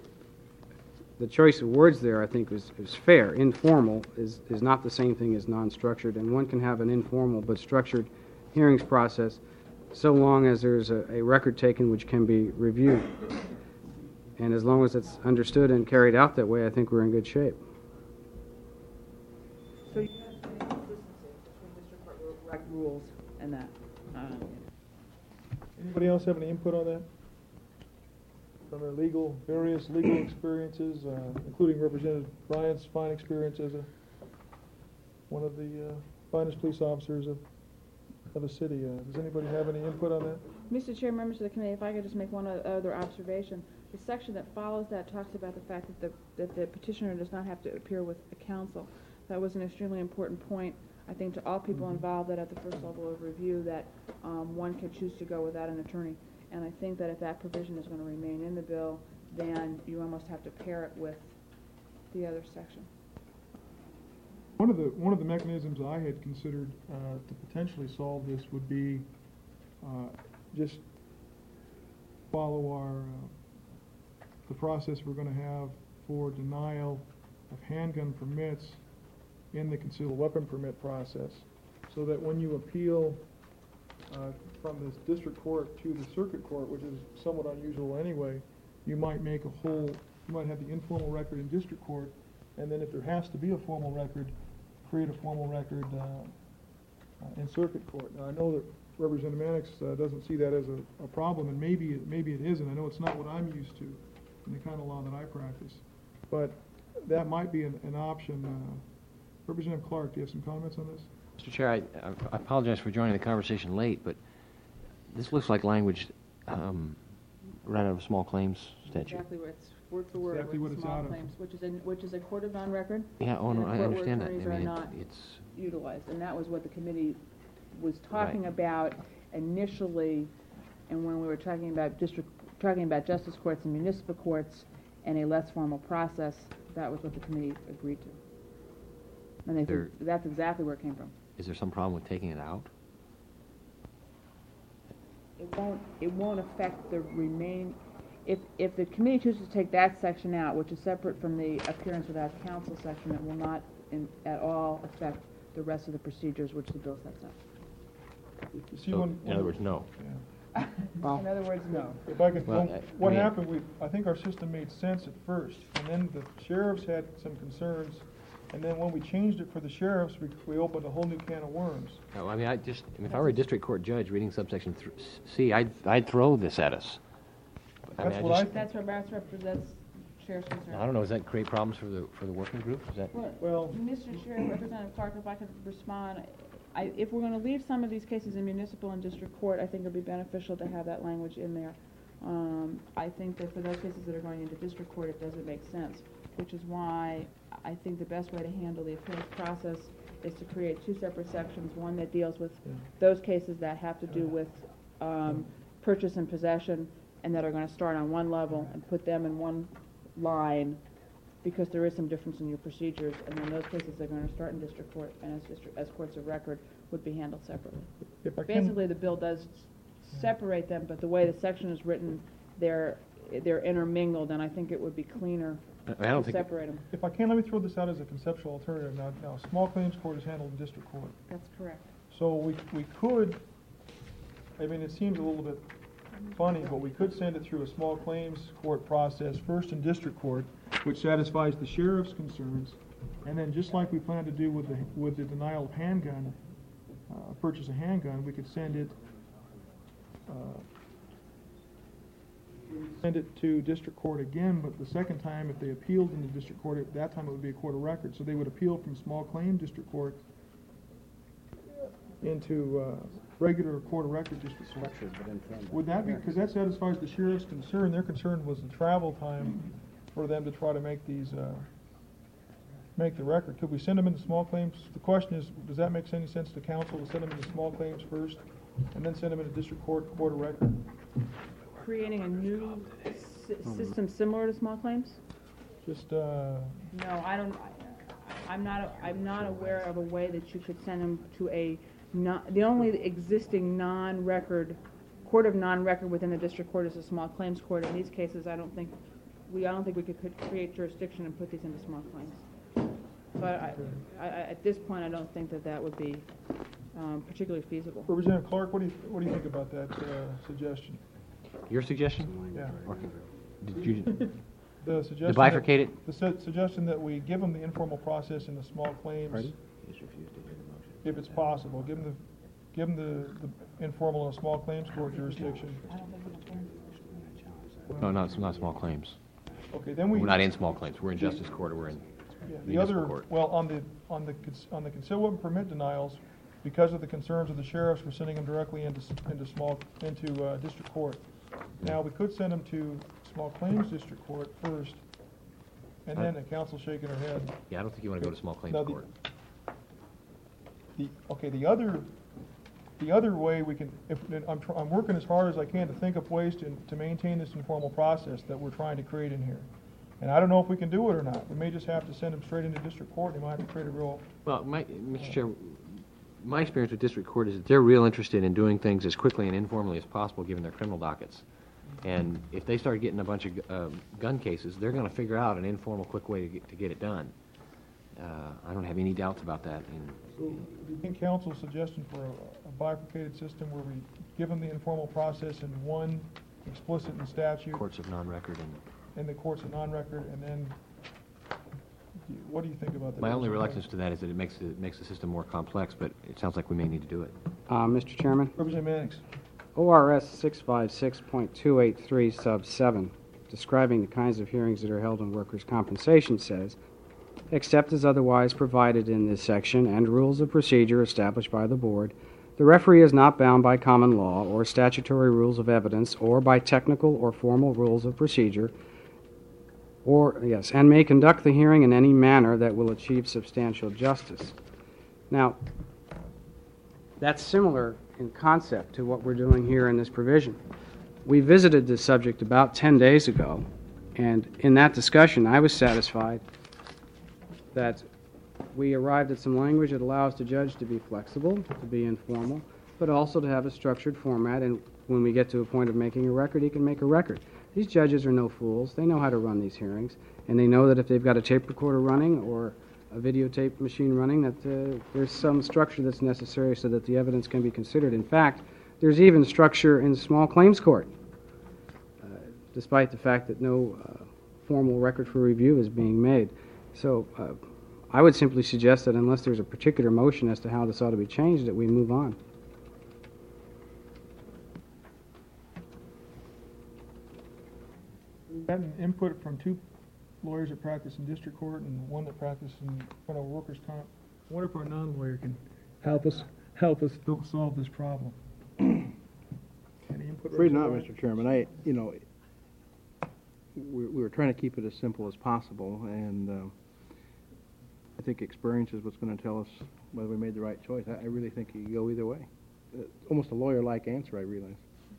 the choice of words there, I think, is, is fair. Informal is, is not the same thing as non-structured, and one can have an informal but structured hearings process so long as there's a, a record taken which can be reviewed. And as long as it's understood and carried out that way, I think we're in good shape. So you have some inconsistency between district court ru- rec rules and that. Um, Anybody else have any input on that? From their legal, various legal experiences, uh, including Representative Bryant's fine experience as a one of the uh, finest police officers of of the city. Uh, does anybody have any input on that? Mister Chair, members of the committee, if I could just make one o- other observation. The section that follows that talks about the fact that the, that the petitioner does not have to appear with a counsel. That was an extremely important point, I think, to all people involved, that at the first level of review that um, one could choose to go without an attorney. And I think that if that provision is going to remain in the bill, then you almost have to pair it with the other section. One of the one of the mechanisms I had considered uh, to potentially solve this would be uh, just follow our uh, the process we're going to have for denial of handgun permits in the concealed weapon permit process, so that when you appeal uh, from this district court to the circuit court, which is somewhat unusual anyway, you might make a whole, you might have the informal record in district court, and then if there has to be a formal record, create a formal record uh, uh, in circuit court. Now, I know that Representative Mannix uh, doesn't see that as a, a problem, and maybe it, maybe it isn't. I know it's not what I'm used to in the kind of law that I practice, but that might be an, an option. Uh, Representative Clark, do you have some comments on this? Mister Chair, I, I apologize for joining the conversation late, but this looks like language um, right out of a small claims statute. Exactly where it's word for word Exactly what with it's small out of. claims, which is, in- which is a court of non-record. Yeah, oh, and no, a I court where understand that. I attorneys are mean, it- not it's, utilized, and that was what the committee was talking Right. about initially, and when we were talking about district, talking about justice courts and municipal courts and a less formal process, that was what the committee agreed to. And they There- think, that's exactly where it came from. is there some problem with taking it out? It won't, it won't affect the remain, if, if the committee chooses to take that section out, which is separate from the appearance without counsel section, it will not in, at all affect the rest of the procedures which the bill sets up. You see, So, when- in other words, no. Yeah. In other words, no. If I could, Well, well, I- what I mean- happened, we, I think our system made sense at first, and then the sheriffs had some concerns, and then when we changed it for the sheriffs, we, we opened a whole new can of worms. No, I mean, I just, I mean, if I were a district court judge reading subsection th- C, I'd, I'd throw this at us. I mean, That's what I just- That's where, that's represents sheriff's concern. I don't know, does that create problems for the, for the working group? Is that? Well, Well- Mister Sheriff, Representative Clark, if I could respond, I, if we're gonna leave some of these cases in municipal and district court, I think it'd be beneficial to have that language in there. Um, I think that for those cases that are going into district court, it doesn't make sense, which is why I think the best way to handle the appeals process is to create two separate sections, one that deals with those cases that have to do with, um, purchase and possession, and that are gonna start on one level, and put them in one line, because there is some difference in your procedures, and then those cases that are gonna start in district court and as district, as courts of record would be handled separately. If I can, Basically, the bill does separate them, but the way the section is written, they're, they're intermingled, and I think it would be cleaner I don't to think, separate them. if I can, let me throw this out as a conceptual alternative. Now, now, small claims court is handled in district court. That's correct. So we, we could, I mean, it seems a little bit funny, but we could send it through a small claims court process, first in district court, which satisfies the sheriff's concerns, and then just like we plan to do with the, with the denial of handgun, uh, purchase a handgun, we could send it, uh, send it to district court again, but the second time, if they appealed in the district court, at that time it would be a court of record. So they would appeal from small claim district court into uh, regular court of record district court. Would that be, because that satisfies the sheriff's concern, their concern was the travel time for them to try to make these, uh, make the record. Could we send them into small claims? The question is, does that make any sense to council to send them into small claims first, and then send them into district court, court of record? Creating a new sy- system similar to small claims? Just, uh, No, I don't, I- I'm not, I'm not aware of a way that you could send them to a, not, the only existing non-record, court of non-record within the district court is a small claims court. In these cases, I don't think, we, I don't think we could, could create jurisdiction and put these into small claims. But I, I, I- at this point, I don't think that that would be, um, particularly feasible. Representative Clark, what do you, what do you think about that, uh, suggestion? your suggestion? Yeah. Or did you, The suggestion. to that- bifurcate it? The su- suggestion that we give them the informal process in the small claims. Pardon? If it's possible, give them the, give them the, the informal and small claims court jurisdiction. No, not, not small claims. Okay, then we. We're not in small claims. We're in justice court or we're in Yeah, The municipal other, court. well, on the, on the, cons- on the concealed weapon permit denials, because of the concerns of the sheriffs, we're sending them directly into, s- into small, into, uh, district court. Now, we could send them to small claims district court first, and then the council shaking her head. Yeah, I don't think you want to go to small claims No, the- court. The, okay, the other, the other way we can, if, I'm, tr- I'm working as hard as I can to think of ways to, to maintain this informal process that we're trying to create in here. And I don't know if we can do it or not. We may just have to send them straight into district court, and we might have to create a real, Well, my, Mister Chair, my experience with district court is that they're real interested in doing things as quickly and informally as possible, given their criminal dockets. And if they start getting a bunch of uh, gun cases, they're going to figure out an informal, quick way to get, to get it done. Uh, I don't have any doubts about that. And so, do you think council's suggestion for a a bifurcated system where we give them the informal process in one explicit in statute, courts of non-record and and the courts of non-record, and then, do you- what do you think about that? my only reluctance to that is that it makes it makes the system more complex, but it sounds like we may need to do it. Uh, Mister Chairman, Representative Mannix. O R S six fifty-six point two eight three sub seven, describing the kinds of hearings that are held on workers' compensation, says, except as otherwise provided in this section and rules of procedure established by the board, The referee is not bound by common law or statutory rules of evidence or by technical or formal rules of procedure, or, yes, and may conduct the hearing in any manner that will achieve substantial justice. Now, that's similar in concept to what we're doing here in this provision. We visited this subject about ten days ago, and in that discussion, I was satisfied that we arrived at some language that allows the judge to be flexible, to be informal, but also to have a structured format, and when we get to a point of making a record, he can make a record. These judges are no fools. They know how to run these hearings, and they know that if they've got a tape recorder running or a videotape machine running, that uh, there's some structure that's necessary so that the evidence can be considered. In fact, there's even structure in small claims court, uh, despite the fact that no uh, formal record for review is being made. So uh, I would simply suggest that unless there's a particular motion as to how this ought to be changed, that we move on. We've gotten input from two lawyers that practice in district court and one that practices in front of workers' comp. What if our non-lawyer can help us help us th- solve this problem? Any input? Afraid not, Mister Chairman. I, you know, we, we were trying to keep it as simple as possible, and um, I think experience is what's going to tell us whether we made the right choice. I, I really think you can go either way. It's almost a lawyer-like answer, I realize.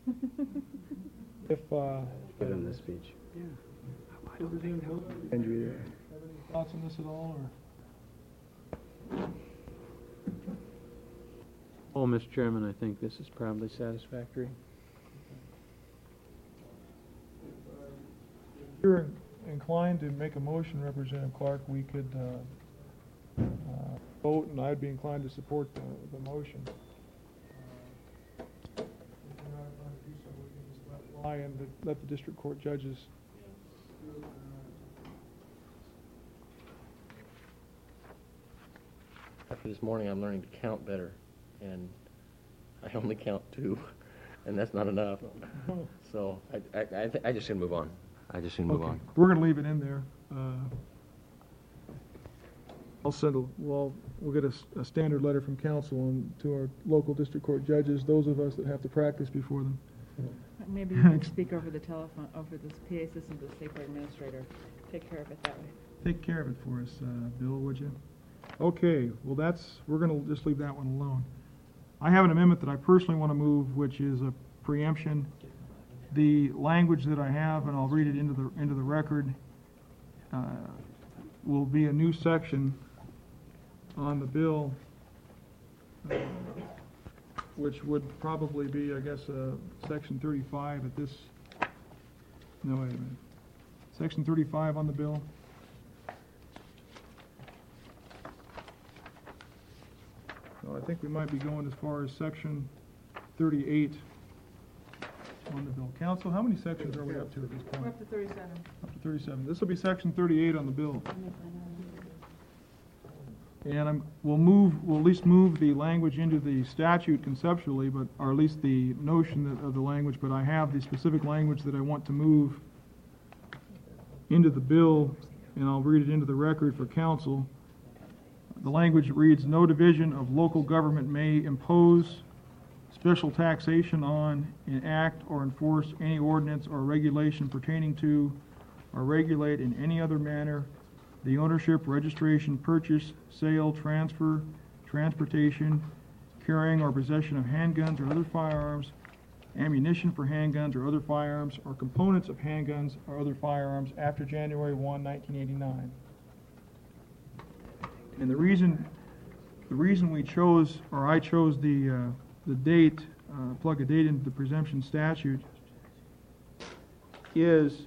If uh, Give him the speech. Representative Miller, And you either. have any thoughts on this at all, or? Oh, Mister Chairman, I think this is probably satisfactory. If you're inclined to make a motion, Representative Clark, we could uh, uh, vote, and I'd be inclined to support the, the motion. Uh, if you're not inclined to do so, we can just let lie and the- let the district court judges. After this morning, I'm learning to count better, and I only count two, and that's not enough. So I, I, I, th- I just should move on. I just should move Okay, on. we're going to leave it in there. Uh, I'll send a, well, we'll get a, s- a standard letter from council on, to our local district court judges, those of us that have to practice before them. Maybe you can speak over the telephone, over this P A system to the state court administrator. Take care of it that way. Take care of it for us, uh, Bill, would you? Okay, well, that's, we're going to just leave that one alone. I have an amendment that I personally want to move, which is a preemption. The language that I have, and I'll read it into the, into the record, uh, will be a new section on the bill, uh, which would probably be, I guess, uh, section thirty-five at this, no, wait a minute. Section thirty-five on the bill. So I think we might be going as far as section thirty-eight on the bill. Council, how many sections are we up to at this point? We're up to thirty-seven. Up to thirty-seven. This will be section thirty-eight on the bill. And I'm, we'll move, we'll at least move the language into the statute conceptually, but, or at least the notion that, of the language, but I have the specific language that I want to move into the bill, and I'll read it into the record for council. The language reads, "No division of local government may impose special taxation on, enact, or enforce any ordinance or regulation pertaining to, or regulate in any other manner the ownership, registration, purchase, sale, transfer, transportation, carrying or possession of handguns or other firearms, ammunition for handguns or other firearms, or components of handguns or other firearms after January first, nineteen eighty-nine. And the reason, the reason we chose, or I chose the, uh, the date, uh, plug a date into the presumption statute, is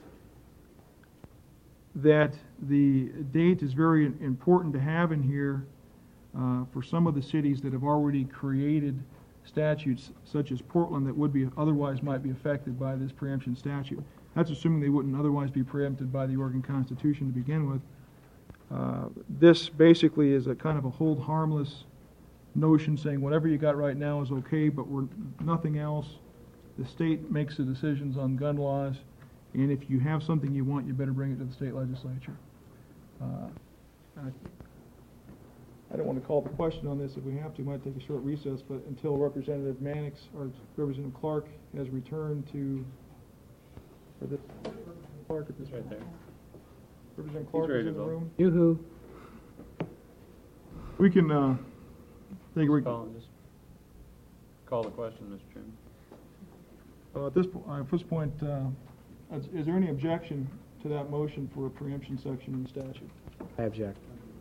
that the date is very important to have in here uh, for some of the cities that have already created statutes, such as Portland, that would be, otherwise might be affected by this preemption statute. That's assuming they wouldn't otherwise be preempted by the Oregon Constitution to begin with. Uh, this basically is a kind of a hold harmless notion saying whatever you got right now is okay, but we're nothing else. The state makes the decisions on gun laws, and if you have something you want, you better bring it to the state legislature. Uh, I, I don't want to call the question on this if we have to, might take a short recess, but until Representative Mannix or Representative Clark has returned to, or the, Clark at this Right there. Representative Clark ready is to in the vote. room. Yoo-hoo. We can, uh, take a, re- Call, just call the question, Mister Chairman. uh, at this, po- uh, at this point, uh, is, is there any objection to that motion for a preemption section in the statute? I object.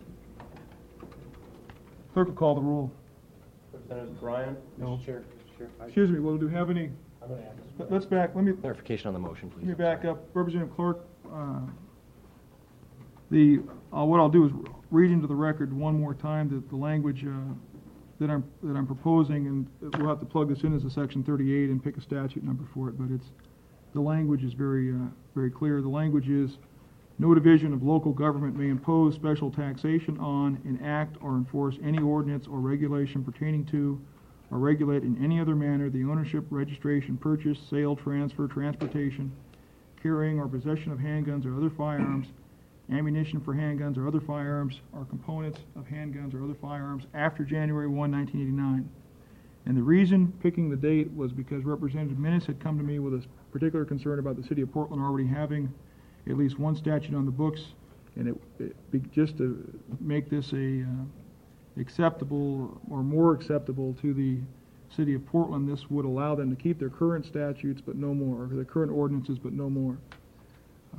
Clerk will call the roll. Representative Bryan? No. Chair, Chair. Excuse me, well, do we have any, I'm going to ask. let- let's back, let me, Clarification on the motion, please. let me I'm back sorry. up. Representative Clark, uh, the, uh, what I'll do is read into the record one more time that the language, uh, that I'm, that I'm proposing, and we'll have to plug this in as a section thirty-eight and pick a statute number for it, but it's, the language is very, uh, very clear. The language is, no division of local government may impose special taxation on, enact, or enforce any ordinance or regulation pertaining to, or regulate in any other manner the ownership, registration, purchase, sale, transfer, transportation, carrying, or possession of handguns or other firearms, ammunition for handguns or other firearms, or components of handguns or other firearms after January first, nineteen eighty-nine. And the reason picking the date was because Representative Minnis had come to me with a particular concern about the city of Portland already having at least one statute on the books, and it, it be, just to make this a uh, acceptable or more acceptable to the city of Portland, this would allow them to keep their current statutes but no more, or their current ordinances but no more. Uh,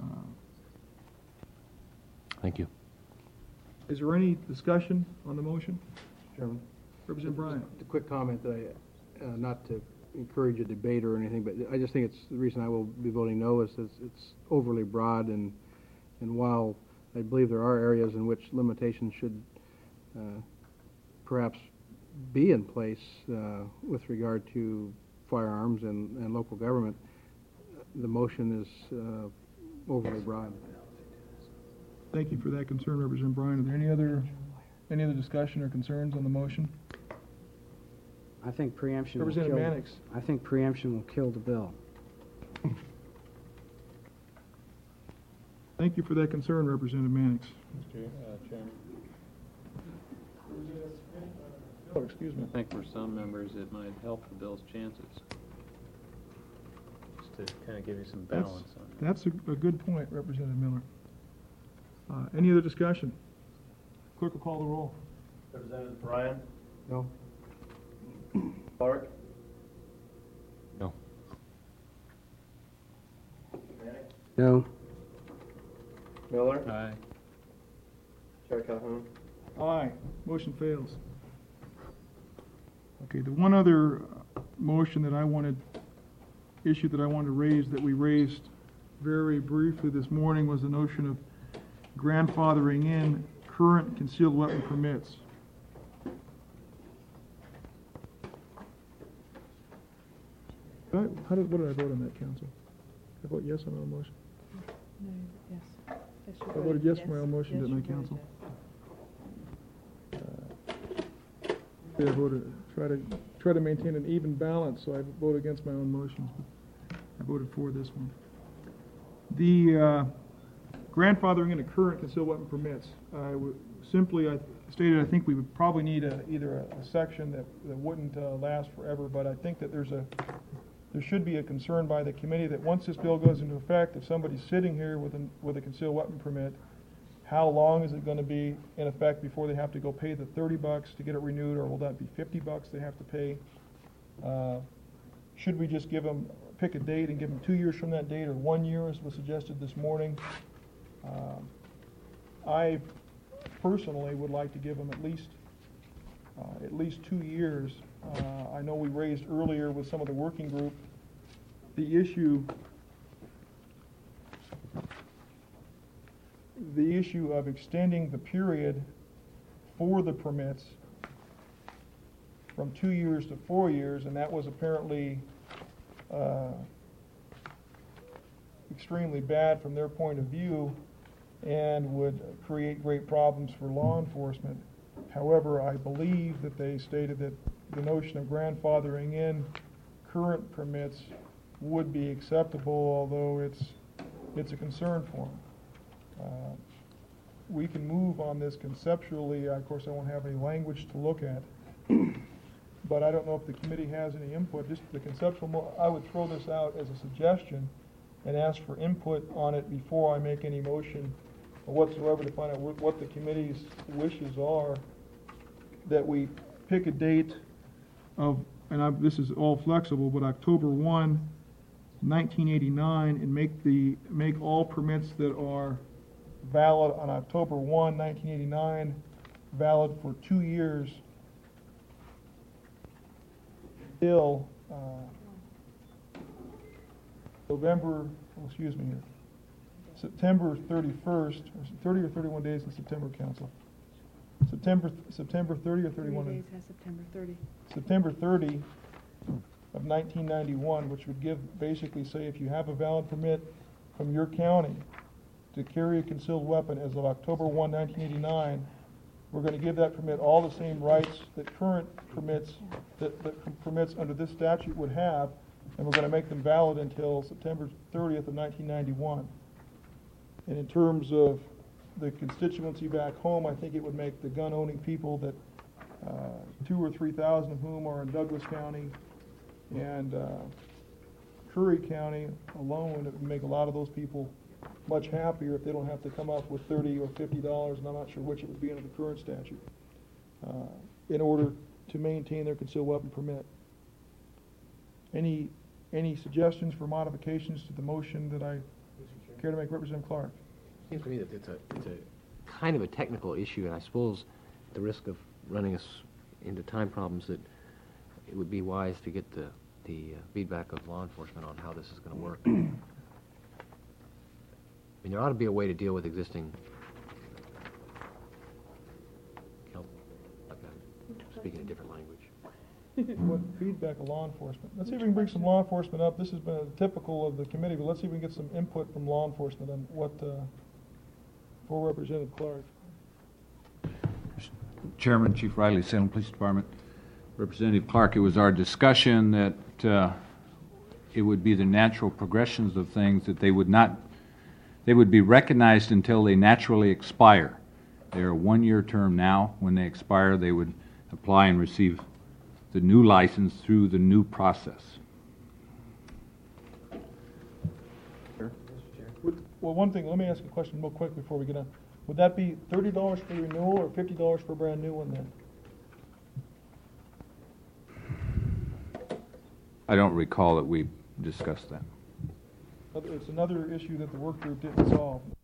Thank you. Is there any discussion on the motion? Chairman. Representative Bryan. Just a quick comment that I, uh, not to encourage a debate or anything, but I just think it's, the reason I will be voting no is it's, it's overly broad, and, and while I believe there are areas in which limitations should uh, perhaps be in place uh, with regard to firearms and, and local government, the motion is uh, overly broad. Thank you for that concern, Representative Bryan. Are there any other, any other discussion or concerns on the motion? I think preemption will Representative kill. Mannix. I think preemption will kill the bill. Thank you for that concern, Representative Mannix. Mister uh, Chairman, Oh, excuse me. I think for some members it might help the bill's chances. Just to kind of give you some That's, balance on it. that's a, a good point, Representative Miller. Uh, any other discussion? Clerk will call the roll. Representative Bryan? No? Clark? No. Mannix? No. Miller? Aye. Chair Calhoun? Aye. Motion fails. Okay, the one other uh, motion that I wanted, issue that I wanted to raise, that we raised very briefly this morning, was the notion of grandfathering in current concealed weapon permits. How how did, what did I vote on that, council? Did I vote yes on my own motion? No, yes. Yes, you I voted yes for my own motion, didn't I, council? I voted, try to, try to maintain an even balance, so I vote against my own motions, but I voted for this one. The uh, grandfathering into current concealed weapon permits, I would simply, I stated, I think we would probably need a, either a, a section that, that wouldn't uh, last forever, but I think that there's a, there should be a concern by the committee that once this bill goes into effect, if somebody's sitting here with an, with a concealed weapon permit, how long is it going to be in effect before they have to go pay the thirty bucks to get it renewed, or will that be fifty bucks they have to pay? Uh, should we just give them, pick a date and give them two years from that date, or one year, as was suggested this morning? Uh, I personally would like to give them at least, uh, at least two years. Uh, I know we raised earlier with some of the working group the issue the issue of extending the period for the permits from two years to four years, and that was apparently uh, extremely bad from their point of view and would create great problems for law enforcement. However, I believe that they stated that the notion of grandfathering in current permits would be acceptable, although it's it's a concern for them. Uh, we can move on this conceptually. Of course, I won't have any language to look at. But I don't know if the committee has any input. Just the conceptual, mo- I would throw this out as a suggestion and ask for input on it before I make any motion whatsoever to find out wh- what the committee's wishes are, that we pick a date of, and I, this is all flexible, but October first, nineteen eighty-nine, and make the, make all permits that are valid on October first, nineteen eighty-nine, valid for two years till uh, November, oh, excuse me here, September thirty-first, or thirty or thirty-one days in September, Council. September, September thirty or thirty-one? Three days has September thirty. September thirty of nineteen ninety-one, which would give, basically say, if you have a valid permit from your county to carry a concealed weapon as of October first, nineteen eighty-nine, we're going to give that permit all the same rights that current permits, that, that permits under this statute would have, and we're going to make them valid until September thirtieth of nineteen ninety-one. And in terms of the constituency back home, I think it would make the gun-owning people that uh, two or three thousand of whom are in Douglas County and uh, Curry County alone, it would make a lot of those people much happier if they don't have to come up with thirty or fifty dollars, and I'm not sure which it would be under the current statute, uh, in order to maintain their concealed weapon permit. Any any suggestions for modifications to the motion that I care to make, Representative Clark? Seems to me that it's a, it's a kind of a technical issue, and I suppose at the risk of running us into time problems, that it would be wise to get the, the uh, feedback of law enforcement on how this is going to work. I mean, there ought to be a way to deal with existing, help, like I'm speaking a different language. What feedback of law enforcement? Let's see if we can bring some law enforcement up. This has been typical of the committee, but let's see if we can get some input from law enforcement on what, uh, for Representative Clark. Chairman, Chief Riley, Salem Police Department. Representative Clark, it was our discussion that uh, it would be the natural progressions of things, that they would not, they would be recognized until they naturally expire. They're a one-year term now. When they expire, they would apply and receive the new license through the new process. Would- Well, one thing, let me ask a question real quick before we get on. Would that be thirty dollars for renewal or fifty dollars for a brand new one then? I don't recall that we discussed that. It's another issue that the work group didn't solve.